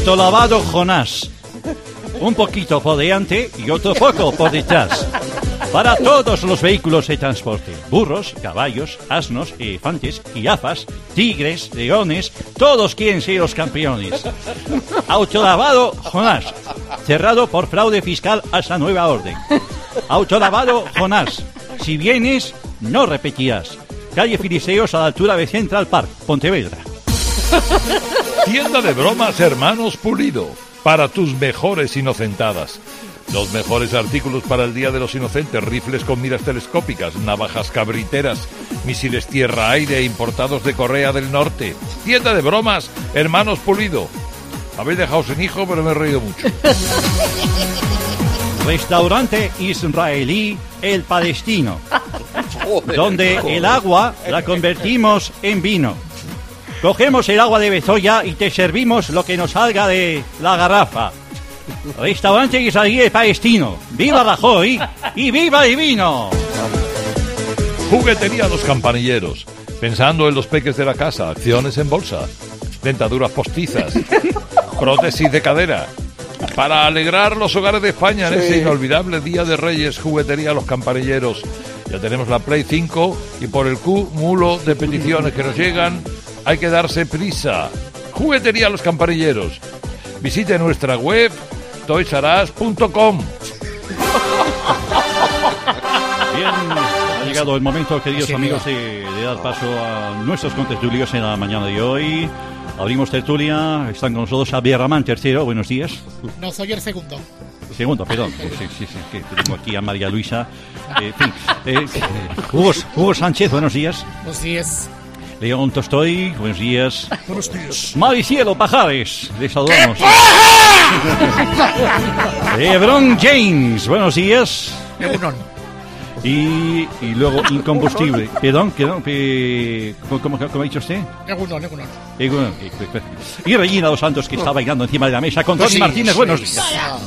Speaker 13: Autolavado Jonás. Un poquito por delante y otro poco por detrás. Para todos los vehículos de transporte, burros, caballos, asnos, elefantes, jirafas, tigres, leones, todos quieren ser los campeones. Autolavado Jonás, cerrado por fraude fiscal hasta nueva orden. Autolavado Jonás, si vienes, no repetirás. Calle Filiseos a la altura de Central Park, Pontevedra.
Speaker 3: Tienda de bromas Hermanos Pulido, para tus mejores inocentadas. Los mejores artículos para el Día de los Inocentes: rifles con miras telescópicas, navajas cabriteras, misiles tierra-aire importados de Corea del Norte. Tienda de bromas Hermanos Pulido. Habéis dejado sin hijo, pero me he reído mucho.
Speaker 13: Restaurante israelí El Palestino, donde el agua la convertimos en vino. Cogemos el agua de Bezoya y te servimos lo que nos salga de la garrafa. Restaurante israelí El Palestino. ¡Viva Rajoy y viva el vino!
Speaker 3: Juguetería Los Campanilleros. Pensando en los peques de la casa, acciones en bolsa, dentaduras postizas, prótesis de cadera. Para alegrar los hogares de España en sí. ese inolvidable Día de Reyes, Juguetería Los Campanilleros. Ya tenemos la Play cinco y por el cúmulo de peticiones que nos llegan, hay que darse prisa. Juguetería Los Campanilleros. Visite nuestra web toys r us punto com.
Speaker 13: Bien, ha llegado el momento, queridos sí, amigos, de, de dar paso a nuestros contertulios en la mañana de hoy. Abrimos tertulia, están con nosotros Javier Ramán, tercero, buenos días.
Speaker 5: No, soy el segundo.
Speaker 13: Segundo, perdón. Sí, sí, sí, que tengo aquí a María Luisa. Eh, en fin, eh, Hugo, Hugo Sánchez, buenos días.
Speaker 5: Buenos días.
Speaker 13: León Tostoy, buenos días.
Speaker 5: Buenos días.
Speaker 13: Maricielo Pajares, les saludamos. Lebron James, buenos días.
Speaker 5: Egunon.
Speaker 13: Y, y luego incombustible. Perdón, perdón, eh, ¿cómo, cómo, ¿cómo ha dicho usted?
Speaker 5: Egunon, Egunon.
Speaker 13: Egunon. Y Regina Dos Santos, que está bailando encima de la mesa con Tony sí, Martínez, sí, buenos días.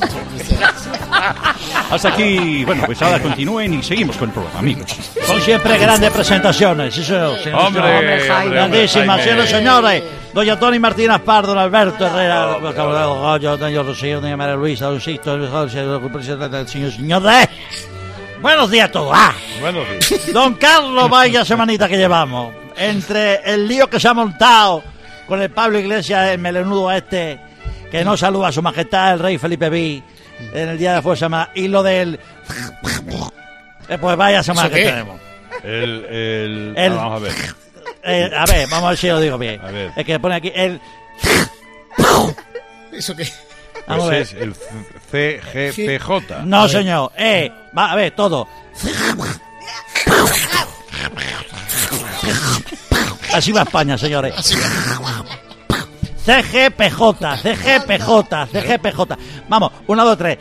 Speaker 13: Hasta aquí, bueno, pues ahora continúen y seguimos con el programa, amigos.
Speaker 17: Son siempre grandes presentaciones, eso. Sí,
Speaker 3: hombre, hombre,
Speaker 17: hombre, grandísimas, señores, señores. Doña Tony Martínez Pardo, don Alberto Herrera, yo, doña Rocío, doña María Luisa, don Sisto, el señor señores. Buenos días a todos. Ah.
Speaker 3: Buenos días.
Speaker 17: Don Carlos, vaya semanita que llevamos. Entre el lío que se ha montado con el Pablo Iglesias, el melenudo este, que no saluda a su majestad el rey Felipe V en el día de la Fuerza Armada, y lo del... Eh, pues vaya semana que tenemos.
Speaker 3: El... el...
Speaker 17: el
Speaker 3: ah, vamos a ver.
Speaker 17: Eh, a ver, vamos a ver si lo digo bien.
Speaker 3: A ver.
Speaker 17: Es que pone aquí el...
Speaker 5: ¿Eso qué?
Speaker 3: Pues
Speaker 17: Vamos a ver.
Speaker 3: es el C G P J.
Speaker 17: No, señor. Eh, va, a ver, todo. Así va España, señores. C G P J, C G P J, C G P J. Vamos, una, dos, tres.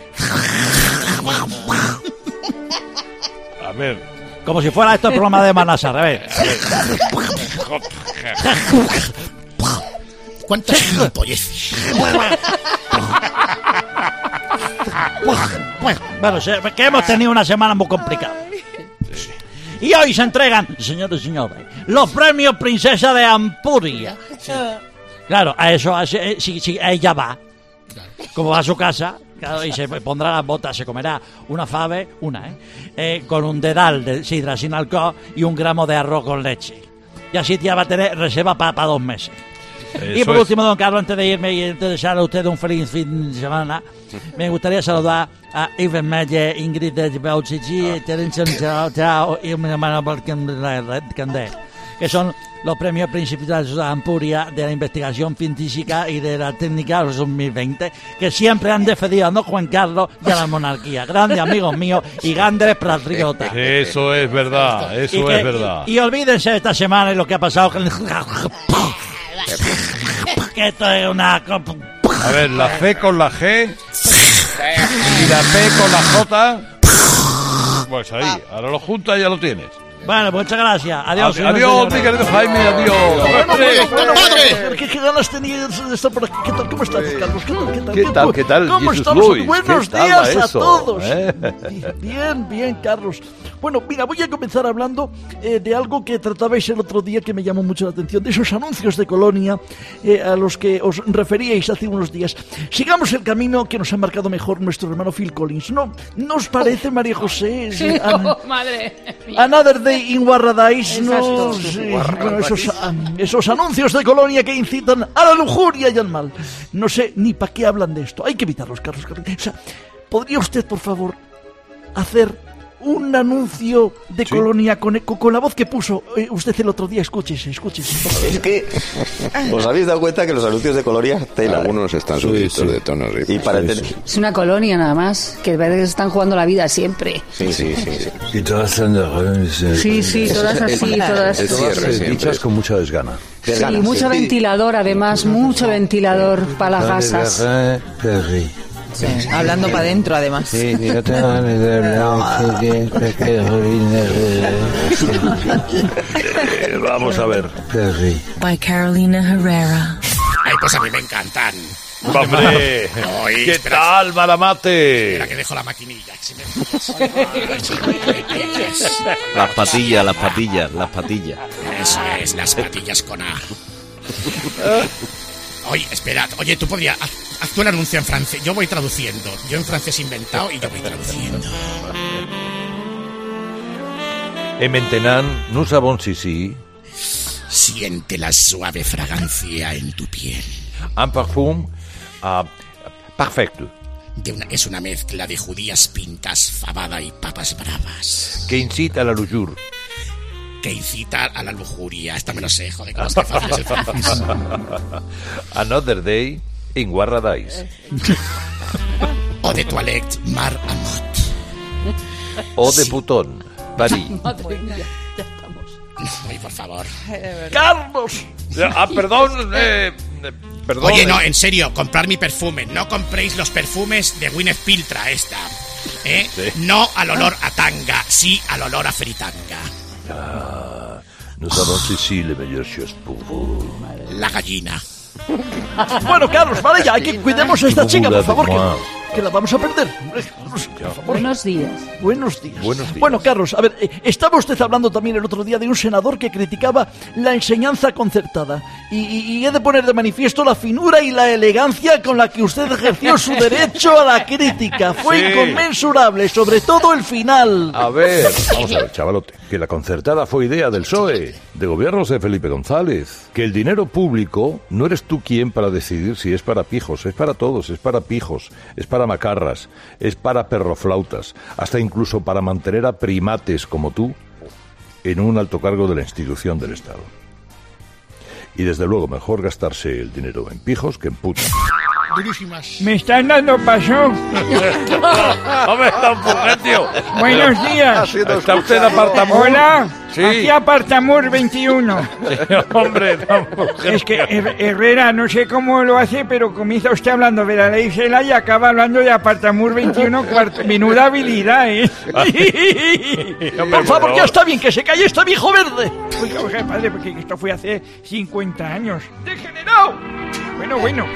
Speaker 3: A ver.
Speaker 17: Como si fuera esto el programa de Manasar, a ver.
Speaker 5: ¿Cuántas gilipolleces?
Speaker 17: Bueno, que hemos tenido una semana muy complicada. Y hoy se entregan, señores y señores, los premios Princesa de Ampuria. Claro, a eso, a ese, si, si ella va, como va a su casa, claro, y se pondrá las botas, se comerá una fave, una, ¿eh? eh con un dedal de sidra sin alcohol y un gramo de arroz con leche. Y así ya va a tener reserva para pa dos meses. Eso y por último, es. Don Carlos, antes de irme y antes de desear a usted un feliz fin de semana, me gustaría saludar a Ivan Meyer, Ingrid Bauchichi, Terence Chao y mi hermano Candé, que son los premios principales de Ampuria de la investigación científica y de la técnica dos mil veinte, que siempre han defendido a don Juan Carlos y a la monarquía. Grandes amigos míos y grandes patriotas.
Speaker 3: Eso es verdad, eso
Speaker 17: y que,
Speaker 3: es verdad.
Speaker 17: Y, y olvídense esta semana y lo que ha pasado con el... que esto es una...
Speaker 3: A ver, la C con la G y la P con la J. Pues ahí, ahora lo juntas y ya lo tienes.
Speaker 17: Bueno, muchas gracias. Adiós.
Speaker 3: Adiós, adiós mi querido Jaime, adiós.
Speaker 17: Bueno, bueno, bueno, bueno, ¿qué, qué ganas tenías de estar por aquí? ¿Qué tal? ¿Cómo estás, Carlos? ¿Qué tal? ¿Qué tal?
Speaker 3: ¿Qué tal? ¿Qué tal?
Speaker 17: ¿Cómo
Speaker 3: Jesus
Speaker 17: estamos?
Speaker 3: Luis,
Speaker 17: Buenos
Speaker 3: ¿qué tal
Speaker 17: días a
Speaker 3: eso?
Speaker 17: todos.
Speaker 3: ¿Eh?
Speaker 17: Bien, bien, Carlos. Bueno, mira, voy a comenzar hablando eh, de algo que tratabais el otro día que me llamó mucho la atención, de esos anuncios de Colonia eh, a los que os referíais hace unos días. Sigamos el camino que nos ha marcado mejor nuestro hermano Phil Collins. ¿No, ¿no os parece, María José? Sí,
Speaker 2: No, madre mía.
Speaker 17: Another Day in Paradise, ¿no?
Speaker 2: Exacto.
Speaker 17: Sí, bueno, esos, um, esos anuncios de Colonia que incitan a la lujuria y al mal. No sé ni para qué hablan de esto. Hay que evitarlos, Carlos. Carlos. O sea, ¿podría usted, por favor, hacer un anuncio de
Speaker 18: Sí.
Speaker 17: Colonia con, con, con la voz que puso eh, usted el otro día? Escúchese, escúchese.
Speaker 18: Es que os habéis dado cuenta que los anuncios de Colonia tela.
Speaker 15: Algunos están subidos de tono.
Speaker 18: Y para el tele-
Speaker 2: Es una colonia nada más, que parece que se están jugando la vida siempre.
Speaker 18: Sí, sí, sí. sí.
Speaker 12: Y todas están...
Speaker 2: Sí, sí, todas así, todas.
Speaker 12: Todas dichas con mucha desgana.
Speaker 2: Sí, mucho ventilador, además, mucho ventilador para las gasas.
Speaker 19: Sí, hablando para adentro, además.
Speaker 12: Sí, yo tengo ganas de hablar, que- que- que- Vamos a ver.
Speaker 20: By Carolina Herrera.
Speaker 5: Ay, pues a mí me encantan.
Speaker 3: ¡Hombre!
Speaker 5: Ay,
Speaker 3: ¿Qué
Speaker 5: espera,
Speaker 3: tal, Malamate?
Speaker 5: Espera que dejo la maquinilla. que se me-
Speaker 16: Las patillas, las patillas, las patillas.
Speaker 5: Eso es, las patillas con A. Oye, espera, oye, tú podrías... Haz, haz tú el anuncio en francés, yo voy traduciendo. Yo en francés inventado y yo voy traduciendo.
Speaker 3: En Maintenant, nous avons ici
Speaker 5: Siente la suave fragancia en tu piel.
Speaker 3: un parfum ah, perfecto
Speaker 5: De una, es una mezcla de judías pintas, fabada y papas bravas.
Speaker 3: que incita a la luxure.
Speaker 5: Que incita a la lujuria. Esta me lo sé, joder, cómo es que fácil es el francés.
Speaker 3: Another day in Paradise.
Speaker 5: O de toilette, Mar Amot.
Speaker 3: O de Putón, París.
Speaker 2: Madre mía, ya estamos.
Speaker 5: Ay, por favor.
Speaker 17: ¡Carlos!
Speaker 3: Ah, perdón, eh, eh, perdón.
Speaker 5: Oye,
Speaker 3: eh.
Speaker 5: no, en serio, comprar mi perfume. No compréis los perfumes de Gwyneth Paltrow esta. ¿Eh?
Speaker 3: Sí.
Speaker 5: No al olor a tanga, sí al olor a fritanga.
Speaker 3: Ah, nous avons ici les meilleures choses pour vous.
Speaker 5: La gallina.
Speaker 17: Bueno, Carlos, vale, ya, hay que cuidemos a esta chica, por favor, que,
Speaker 3: Moi.
Speaker 17: que la vamos a perder.
Speaker 2: Buenos días.
Speaker 17: Buenos días.
Speaker 3: Buenos días.
Speaker 17: Bueno, Carlos, a ver, eh, estaba usted hablando también el otro día de un senador que criticaba la enseñanza concertada. Y, y- y he de poner de manifiesto la finura y la elegancia con la que usted ejerció su derecho a la crítica. Fue
Speaker 3: Sí.
Speaker 17: inconmensurable, sobre todo el final.
Speaker 3: A ver, vamos a ver, chavalote, que la concertada fue idea del P S O E, de gobiernos de Felipe González, que el dinero público no eres tú quien para decidir si es para pijos, es para todos, es para pijos, es para macarras, es para perroflautas, hasta incluso para mantener a primates como tú en un alto cargo de la institución del Estado. Y desde luego mejor gastarse el dinero en pijos que en putas.
Speaker 5: Durísimas.
Speaker 11: ¿Me están dando paso?
Speaker 3: ¡Hombre, don Fulgencio!
Speaker 11: Buenos días.
Speaker 3: ¿Está usted apartamur?
Speaker 11: Hola.
Speaker 3: Sí.
Speaker 11: Aquí Apartamur veintiuno.
Speaker 3: Hombre, don Fulgencio.
Speaker 11: Es que Her- Herrera, no sé cómo lo hace, pero comienza usted hablando de la ley Cela y acaba hablando de Apartamur veintiuno. Cuarto. Menuda habilidad, ¿eh?
Speaker 17: Por favor, ya está bien, que se calle este viejo verde.
Speaker 11: Oiga, oiga, padre, porque esto fue hace cincuenta años. ¡Degenerado! Bueno, bueno.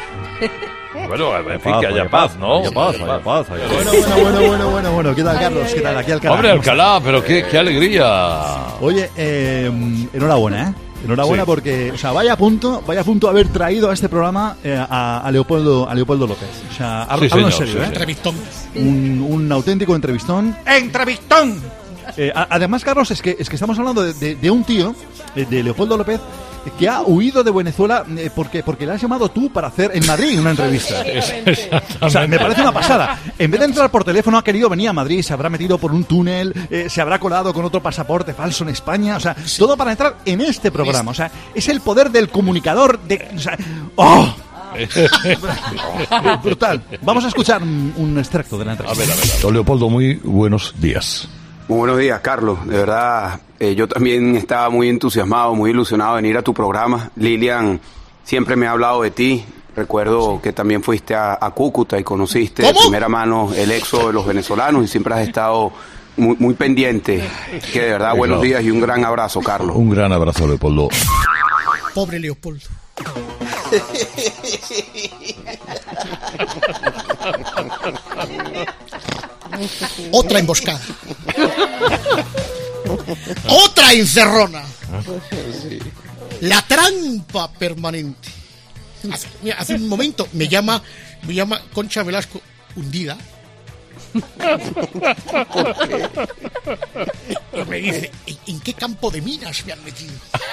Speaker 3: Bueno, en fin, que haya paz, ¿no?
Speaker 13: Haya paz, haya paz, haya paz.
Speaker 7: Bueno, bueno, bueno, bueno, bueno, bueno. ¿Qué tal, Carlos? ¿Qué tal? Aquí Alcalá.
Speaker 3: Hombre, Alcalá, pero qué, qué alegría.
Speaker 7: Oye, eh, enhorabuena, ¿eh? Enhorabuena
Speaker 3: Sí.
Speaker 7: porque, o sea, vaya punto, vaya punto haber traído a este programa eh, a, a Leopoldo, a Leopoldo López. O sea, hablo,
Speaker 3: Sí,
Speaker 7: hablo en
Speaker 3: señor,
Speaker 7: serio,
Speaker 3: sí,
Speaker 7: ¿eh?
Speaker 3: sí.
Speaker 5: Entrevistón.
Speaker 7: Un, un auténtico entrevistón.
Speaker 11: ¡Entrevistón!
Speaker 7: Eh, a- además, Carlos, es que, es que estamos hablando de, de- de un tío, eh, de Leopoldo López, eh, que ha huido de Venezuela eh, porque, porque le has llamado tú para hacer en Madrid una entrevista. O sea, me parece una pasada. En vez de entrar por teléfono, ha querido venir a Madrid, se habrá metido por un túnel, eh, se habrá colado con otro pasaporte falso en España. O sea, todo para entrar en este programa. O sea, es el poder del comunicador de... O sea, ¡oh! Brutal. Vamos a escuchar un, un extracto de la entrevista.
Speaker 3: A ver, a ver. Don Leopoldo, muy buenos días.
Speaker 18: Muy buenos días, Carlos. De verdad, eh, yo también estaba muy entusiasmado, muy ilusionado de venir a tu programa. Lilian siempre me ha hablado de ti. Recuerdo que también fuiste a, a Cúcuta y conociste de
Speaker 5: ¿Cómo?
Speaker 18: primera mano el éxodo de los venezolanos y siempre has estado muy, muy pendiente. Que de verdad,
Speaker 3: Sí,
Speaker 18: buenos
Speaker 3: claro.
Speaker 18: días y un gran abrazo, Carlos.
Speaker 3: Un gran abrazo, Leopoldo.
Speaker 5: Pobre Leopoldo. Otra emboscada. Otra encerrona. La trampa permanente. Hace, mira, hace un momento me llama, me llama Concha Velasco hundida. Y me dice, ¿en, en qué campo de minas me han metido?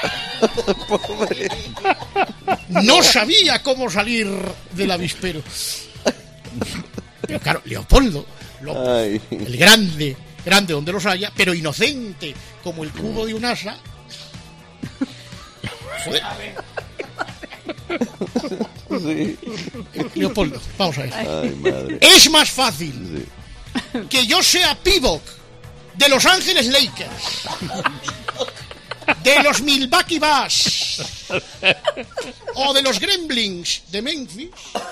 Speaker 5: No sabía cómo salir del avispero. Pero claro, Leopoldo, Lo- el grande, grande donde los haya, pero inocente como el cubo de un asa. Joder. Leopoldo, vamos a ver.
Speaker 21: Ay, madre.
Speaker 5: Es más fácil que yo sea pivot de Los Ángeles Lakers, de los Milwaukee Bucks o de los Gremlins de Memphis.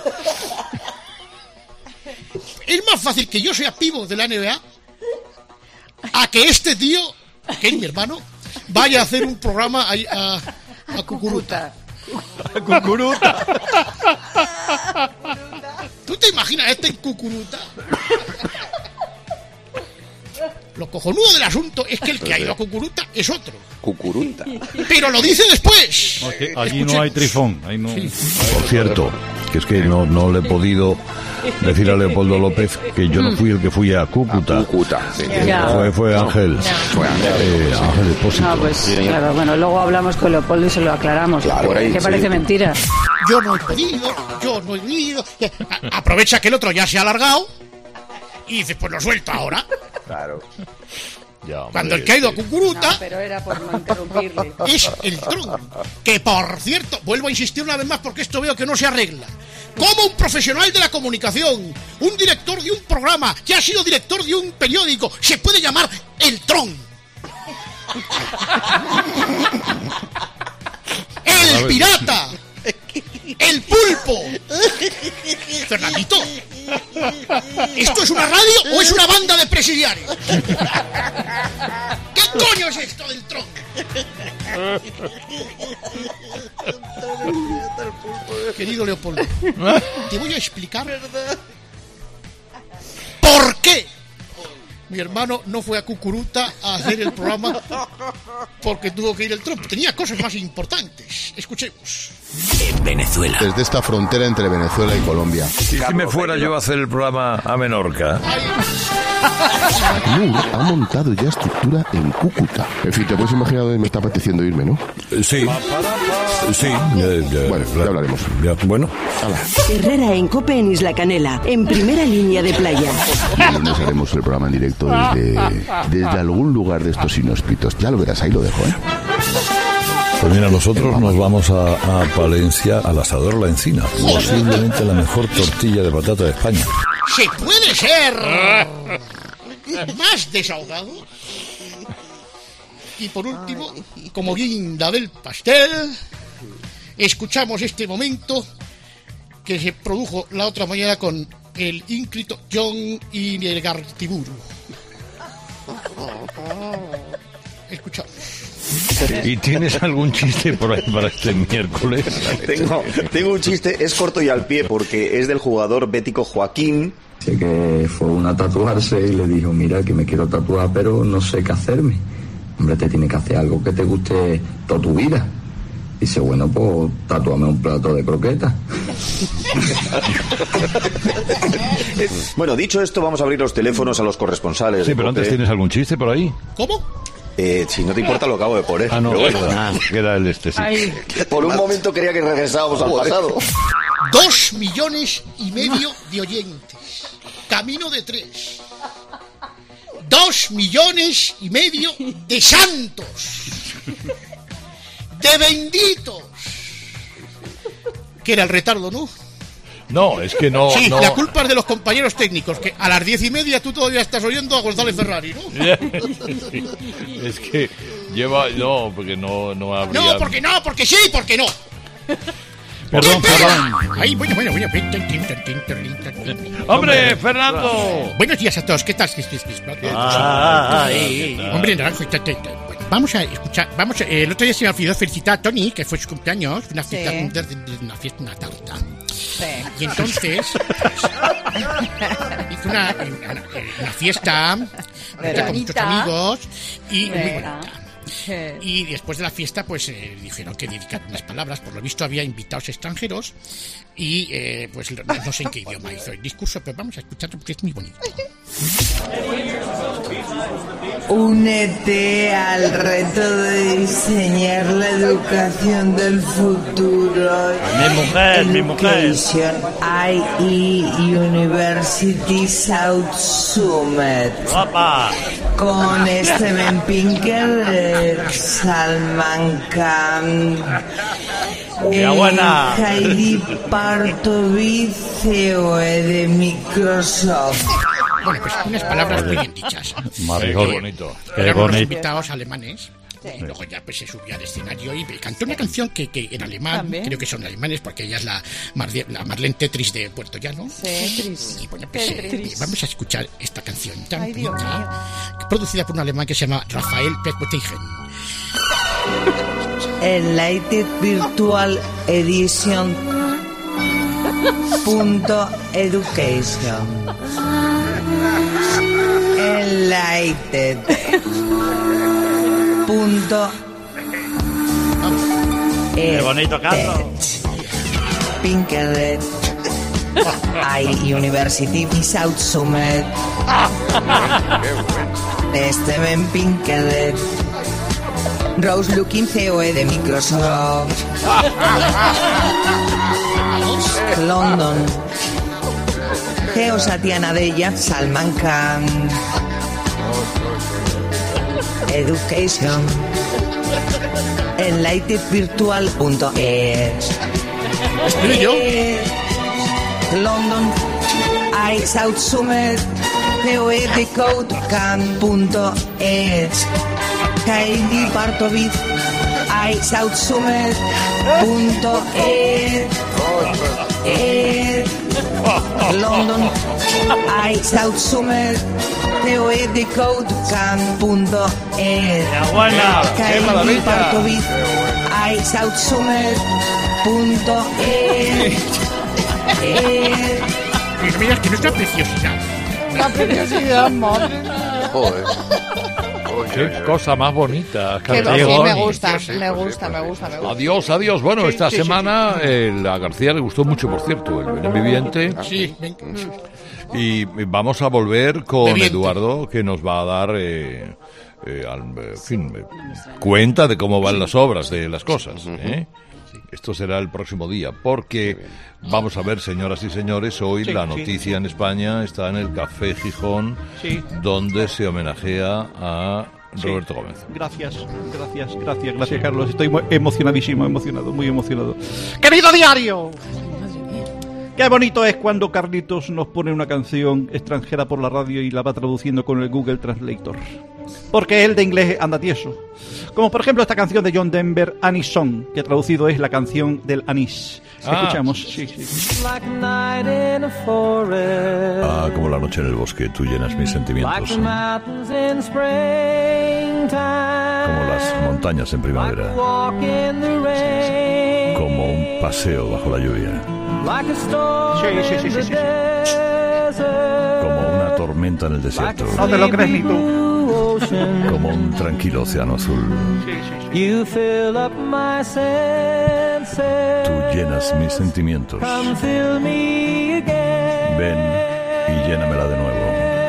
Speaker 5: Es más fácil que yo sea pivot de la N B A a que este tío, que es mi hermano, vaya a hacer un programa a, a, a Cucuruta.
Speaker 21: A Cucuruta.
Speaker 5: ¿Tú te imaginas este en Cucuruta? Lo cojonudo del asunto es que el que ha ido a Cucuruta es otro.
Speaker 15: Cucuruta.
Speaker 5: Pero lo dice después.
Speaker 13: No, que allí no hay trifón. Ahí no...
Speaker 3: Por cierto, que es que no, no le he podido decir a Leopoldo López que yo no fui el que fui a Cúcuta.
Speaker 15: Cúcuta, sí.
Speaker 2: Ya.
Speaker 3: Fue, fue Ángel.
Speaker 15: Fue Ángel.
Speaker 3: Eh, Ángel Espósito.
Speaker 2: No, pues claro, bueno, luego hablamos con Leopoldo y se lo aclaramos.
Speaker 15: Claro, ahí,
Speaker 2: que
Speaker 15: sí.
Speaker 2: parece mentira.
Speaker 5: Yo no he podido, yo no he ido. A- aprovecha que el otro ya se ha alargado y dice, pues lo suelto ahora.
Speaker 15: Claro.
Speaker 3: Ya, hombre,
Speaker 5: Cuando el que ha ido a Cucuruta
Speaker 2: Pero era por no interrumpirle.
Speaker 5: es el Tron. Que por cierto, vuelvo a insistir una vez más porque esto veo que no se arregla. Como un profesional de la comunicación, un director de un programa que ha sido director de un periódico, se puede llamar el Tron. El pirata. El pulpo. Fernandito, ¿esto es una radio o es una banda de presidiarios? ¿Qué coño es esto del Tron? Querido Leopoldo, te voy a explicar por qué mi hermano no fue a Cucuruta a hacer el programa porque tuvo que ir el Trump. Tenía cosas más importantes. Escuchemos.
Speaker 1: En Venezuela.
Speaker 22: Desde esta frontera entre Venezuela y Colombia.
Speaker 3: ¿Y si me fuera yo a hacer el programa a Menorca?
Speaker 22: Nur ha montado ya estructura en Cúcuta. En fin, te puedes imaginar dónde me está apeteciendo irme, ¿no?
Speaker 3: Eh, Sí. Sí. ya- ya-
Speaker 22: Bueno, ya hablaremos.
Speaker 3: ya, bueno.
Speaker 23: Herrera en COPE en Isla Canela, en primera línea de playa.
Speaker 22: El lunes haremos el programa en directo desde, desde algún lugar de estos inhóspitos. Ya lo verás, ahí lo dejo, ¿eh?
Speaker 3: Pues mira, nosotros nos vamos a, a Palencia, al asador La Encina. Posiblemente la mejor tortilla de patata de España.
Speaker 5: ¿Se puede ser más desahogado? Y por último, como guinda del pastel, escuchamos este momento que se produjo la otra mañana con el ínclito John Iñárritu. Escuchamos.
Speaker 3: ¿Y tienes algún chiste por ahí para este miércoles?
Speaker 24: Tengo, tengo un chiste, es corto y al pie, porque es del jugador bético Joaquín.
Speaker 25: Sé que fue una a tatuarse y le dijo, mira que me quiero tatuar pero no sé qué hacerme. Hombre, te tiene que hacer algo que te guste toda tu vida. Dice, bueno, pues tatúame un plato de croquetas.
Speaker 24: Bueno, dicho esto, vamos a abrir los teléfonos a los corresponsales.
Speaker 3: Sí,
Speaker 24: de
Speaker 3: pero antes
Speaker 24: COPE.
Speaker 3: tienes algún chiste por ahí.
Speaker 5: ¿Cómo?
Speaker 24: Eh, si no te importa, lo acabo de poner.
Speaker 3: Ah, no,
Speaker 24: pero bueno.
Speaker 3: ah, queda el este, sí.
Speaker 2: Ay,
Speaker 24: Por un momento quería que regresábamos al pasado.
Speaker 5: Dos millones y medio de oyentes. Camino de tres. Dos millones y medio de santos. De benditos. Que era el retardo, ¿no?
Speaker 3: No, es que no...
Speaker 5: Sí,
Speaker 3: no...
Speaker 5: la culpa es de los compañeros técnicos, que a las diez y media tú todavía estás oyendo a González Ferrari, ¿no?
Speaker 3: Es que lleva... No, porque no, no habría...
Speaker 5: No, porque no, porque sí, porque no.
Speaker 13: Perdón, perdón.
Speaker 5: Ay, bueno, bueno, bueno.
Speaker 12: ¡Hombre, Fernando!
Speaker 5: Buenos días a todos. ¿Qué tal?
Speaker 12: Ay.
Speaker 5: Hombre, Naranjo. Bueno, vamos a escuchar. Vamos a, eh, el otro día se me olvidó felicitar a Tony, que fue su cumpleaños. Una fiesta,
Speaker 19: Sí.
Speaker 5: una, una fiesta, una tarta.
Speaker 19: Sí.
Speaker 5: Y entonces hizo una, una, una fiesta con muchos amigos y muy bonita. Y después de la fiesta, pues eh, dijeron que dedicar unas palabras. Por lo visto había invitados extranjeros y eh, pues no, no sé en qué idioma hizo el discurso, pero vamos a escucharlo porque es muy bonito.
Speaker 4: Únete al reto de diseñar la educación del futuro.
Speaker 17: Mi mujer, mi mujer.
Speaker 4: Education I E University South Summit.
Speaker 17: ¡Guapa!
Speaker 4: Con Steven Pinker, Salman Khan,
Speaker 17: ¡Qué
Speaker 4: eh,
Speaker 17: buena!
Speaker 4: Heidi Partovic, C E O de Microsoft.
Speaker 5: Bueno, pues unas palabras muy bien dichas.
Speaker 13: Marijol,
Speaker 5: Eh,
Speaker 13: bonito.
Speaker 5: Eran
Speaker 13: Qué
Speaker 5: unos
Speaker 13: bonito.
Speaker 5: invitados alemanes. Y luego ya pues se subió al escenario y cantó una canción que, que en alemán,
Speaker 19: ¿También?
Speaker 5: creo que son alemanes porque ella es la, Marde- la Marlene Tetris de Puerto Llano.
Speaker 19: Tetris.
Speaker 5: Y bueno, pues eh,
Speaker 19: Tetris.
Speaker 5: vamos a escuchar esta canción tan
Speaker 19: Ay, Dios
Speaker 5: bonita, producida por un alemán que se llama Rafael Petboteigen.
Speaker 4: Enlighted Virtual Edition punto education. Enlighted punto
Speaker 17: ¡Qué bonito canto!
Speaker 4: Pinkerhead I University South Summit. Steven Pinkerhead, Rose Looking C E O de Microsoft. London, Geo Satya Nadella, Salman Khan. Education, enlighted virtual punto es. London, I South Summit, C O E de Code Can punto es. Heidi Partovic, I South Summit punto es. London, I South Summit, C O E de Code Can punto es.
Speaker 17: buena!
Speaker 12: ¡Qué
Speaker 4: Heidi
Speaker 12: maravilla!
Speaker 4: Partovic, I South Summit punto es.
Speaker 5: Pero no me digas que no es una preciosidad.
Speaker 19: Una preciosidad, madre.
Speaker 24: Joder.
Speaker 12: ¡Qué cosa más bonita!
Speaker 19: Que
Speaker 12: Cantado.
Speaker 19: sí, me gusta, me gusta, me gusta, me gusta.
Speaker 12: Adiós, adiós. Bueno,
Speaker 19: Sí,
Speaker 12: esta
Speaker 19: sí, sí,
Speaker 12: semana eh, a García le gustó mucho, por cierto, el Belén Viviente.
Speaker 5: Sí, ven.
Speaker 12: Y vamos a volver con
Speaker 5: Bebiente.
Speaker 12: Eduardo, que nos va a dar, eh, eh, al, en fin, eh, cuenta de cómo van las obras, de las cosas. ¿eh? Esto será el próximo día, porque vamos a ver, señoras y señores, hoy
Speaker 7: Sí,
Speaker 12: la
Speaker 7: sí.
Speaker 12: noticia en España está en el Café Gijón,
Speaker 7: Sí.
Speaker 12: donde se homenajea a Roberto Gómez.
Speaker 7: Gracias, gracias, gracias, gracias, Carlos. Estoy muy emocionadísimo, emocionado, muy emocionado. ¡Querido diario! Qué bonito es cuando Carlitos nos pone una canción extranjera por la radio y la va traduciendo con el Google Translator. Porque él de inglés anda tieso. Como por ejemplo esta canción de John Denver, Anise Song, que traducido es la canción del anís.
Speaker 12: Ah.
Speaker 7: Escuchamos. Sí, sí.
Speaker 3: Ah, como la noche en el bosque, tú llenas mis sentimientos. Como las montañas en primavera. Como un paseo bajo la lluvia.
Speaker 7: Sí, sí, sí, sí, sí.
Speaker 3: Como una tormenta en el desierto.
Speaker 7: No te lo crees ni tú.
Speaker 3: Como un tranquilo océano azul.
Speaker 6: You fill up my senses.
Speaker 3: Tú llenas mis sentimientos.
Speaker 6: Come fill me again.
Speaker 3: Ven y llénamela de nuevo.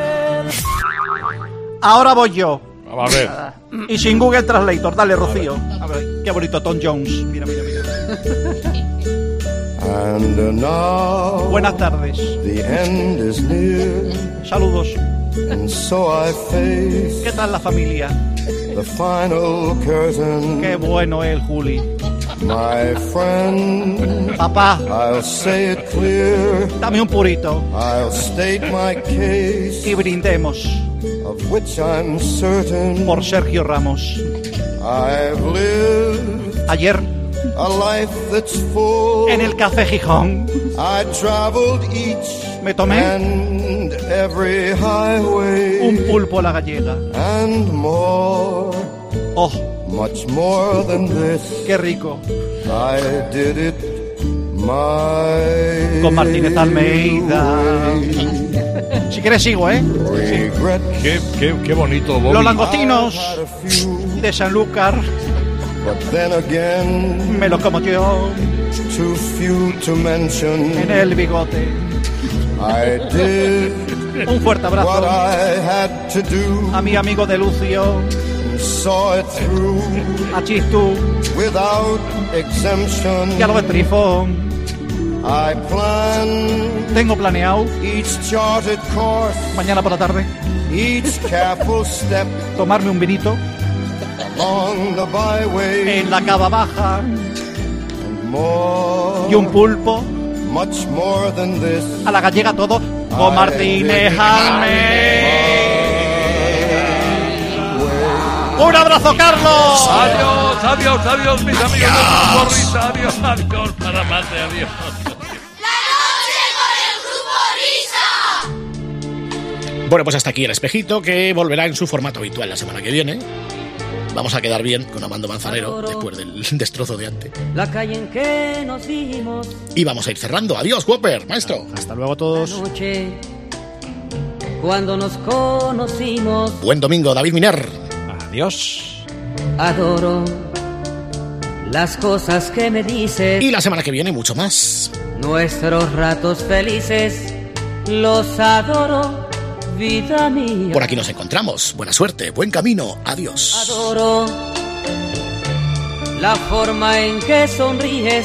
Speaker 7: Ahora voy yo.
Speaker 12: A ver.
Speaker 7: Y sin Google Translator. Dale, Rocío. A ver, qué bonito Tom Jones. Mira, mira, mira.
Speaker 8: And now
Speaker 7: Buenas tardes.
Speaker 8: the end is near,
Speaker 7: Saludos.
Speaker 8: and so I face
Speaker 7: ¿Qué tal la familia?
Speaker 8: the final curtain.
Speaker 7: Qué bueno es el Juli.
Speaker 8: My friend,
Speaker 7: Papá,
Speaker 8: I'll say it clear.
Speaker 7: dame un purito
Speaker 8: I'll state my case,
Speaker 7: y brindemos
Speaker 8: of which I'm certain.
Speaker 7: por Sergio Ramos.
Speaker 8: I've lived
Speaker 7: Ayer,
Speaker 8: a life that's full.
Speaker 7: En el Café Gijón
Speaker 8: I traveled each
Speaker 7: me tomé
Speaker 8: and every highway.
Speaker 7: Un pulpo a la gallega.
Speaker 8: And more.
Speaker 7: Oh,
Speaker 8: much more than this.
Speaker 7: Qué rico.
Speaker 8: I did it my
Speaker 7: Con Martínez Almeida. Si quieres sigo, ¿eh? Sí.
Speaker 12: Qué, qué, qué bonito, Bobby.
Speaker 7: Los langostinos de Sanlúcar.
Speaker 8: But then again,
Speaker 7: me lo como yo.
Speaker 8: Too few to mention.
Speaker 7: En el bigote.
Speaker 8: I did
Speaker 7: un fuerte abrazo
Speaker 8: what I had to do.
Speaker 7: A mi amigo de Lucio.
Speaker 8: Saw it through.
Speaker 7: A Chistu.
Speaker 8: Without exemption.
Speaker 7: Y a lo de Trifón.
Speaker 8: I plan.
Speaker 7: Tengo planeado.
Speaker 8: Each charted course.
Speaker 7: Mañana por la tarde.
Speaker 8: Each careful step.
Speaker 7: Tomarme un vinito.
Speaker 8: Along the byway.
Speaker 7: En la cava baja.
Speaker 8: And more.
Speaker 7: Y un pulpo.
Speaker 8: Much more than this.
Speaker 7: A la gallega todo. Con Martínez Almeida. ¡Un abrazo, Carlos!
Speaker 12: Adiós, adiós, adiós, mis amigos del Grupo Risa. Adiós, adiós, para más de adiós.
Speaker 9: ¡La noche con el Grupo Risa!
Speaker 5: Bueno, pues hasta aquí el espejito, que volverá en su formato habitual la semana que viene. Vamos a quedar bien con Amando Manzanero después del destrozo de antes.
Speaker 10: La calle en que nos vimos.
Speaker 5: Y vamos a ir cerrando. Adiós, Whopper, maestro.
Speaker 7: Hasta luego a todos.
Speaker 10: La noche, cuando nos conocimos.
Speaker 5: Buen domingo, David Miner.
Speaker 7: Adiós.
Speaker 10: Adoro las cosas que me dices.
Speaker 5: Y la semana que viene mucho más.
Speaker 10: Nuestros ratos felices los adoro, vida mía.
Speaker 5: Por aquí nos encontramos. Buena suerte, buen camino. Adiós.
Speaker 10: Adoro la forma en que sonríes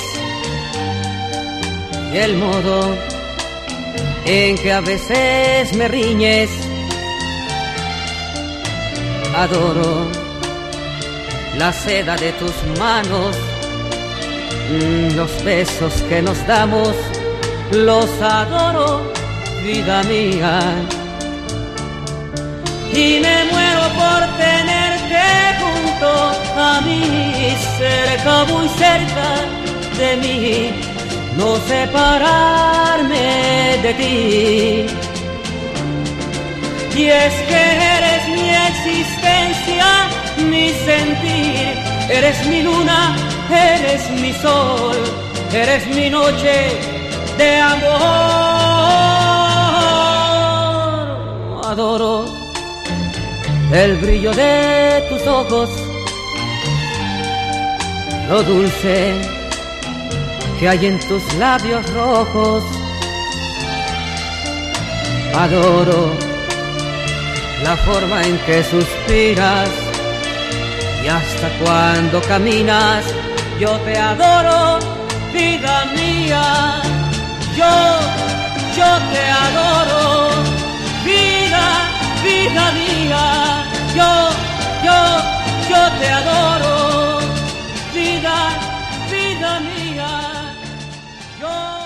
Speaker 10: y el modo en que a veces me riñes. Adoro la seda de tus manos, los besos que nos damos, los adoro, vida mía. Y me muero por tenerte junto a mí, cerca, muy cerca de mí, no separarme de ti. Y es que eres mi existencia, mi sentir, eres mi luna, eres mi sol, eres mi noche de amor. Adoro el brillo de tus ojos, lo dulce que hay en tus labios rojos. Adoro la forma en que suspiras y hasta cuando caminas. Yo te adoro, vida mía. Yo, yo te adoro, vida, vida mía. Yo, yo, yo te adoro, vida, vida mía. Yo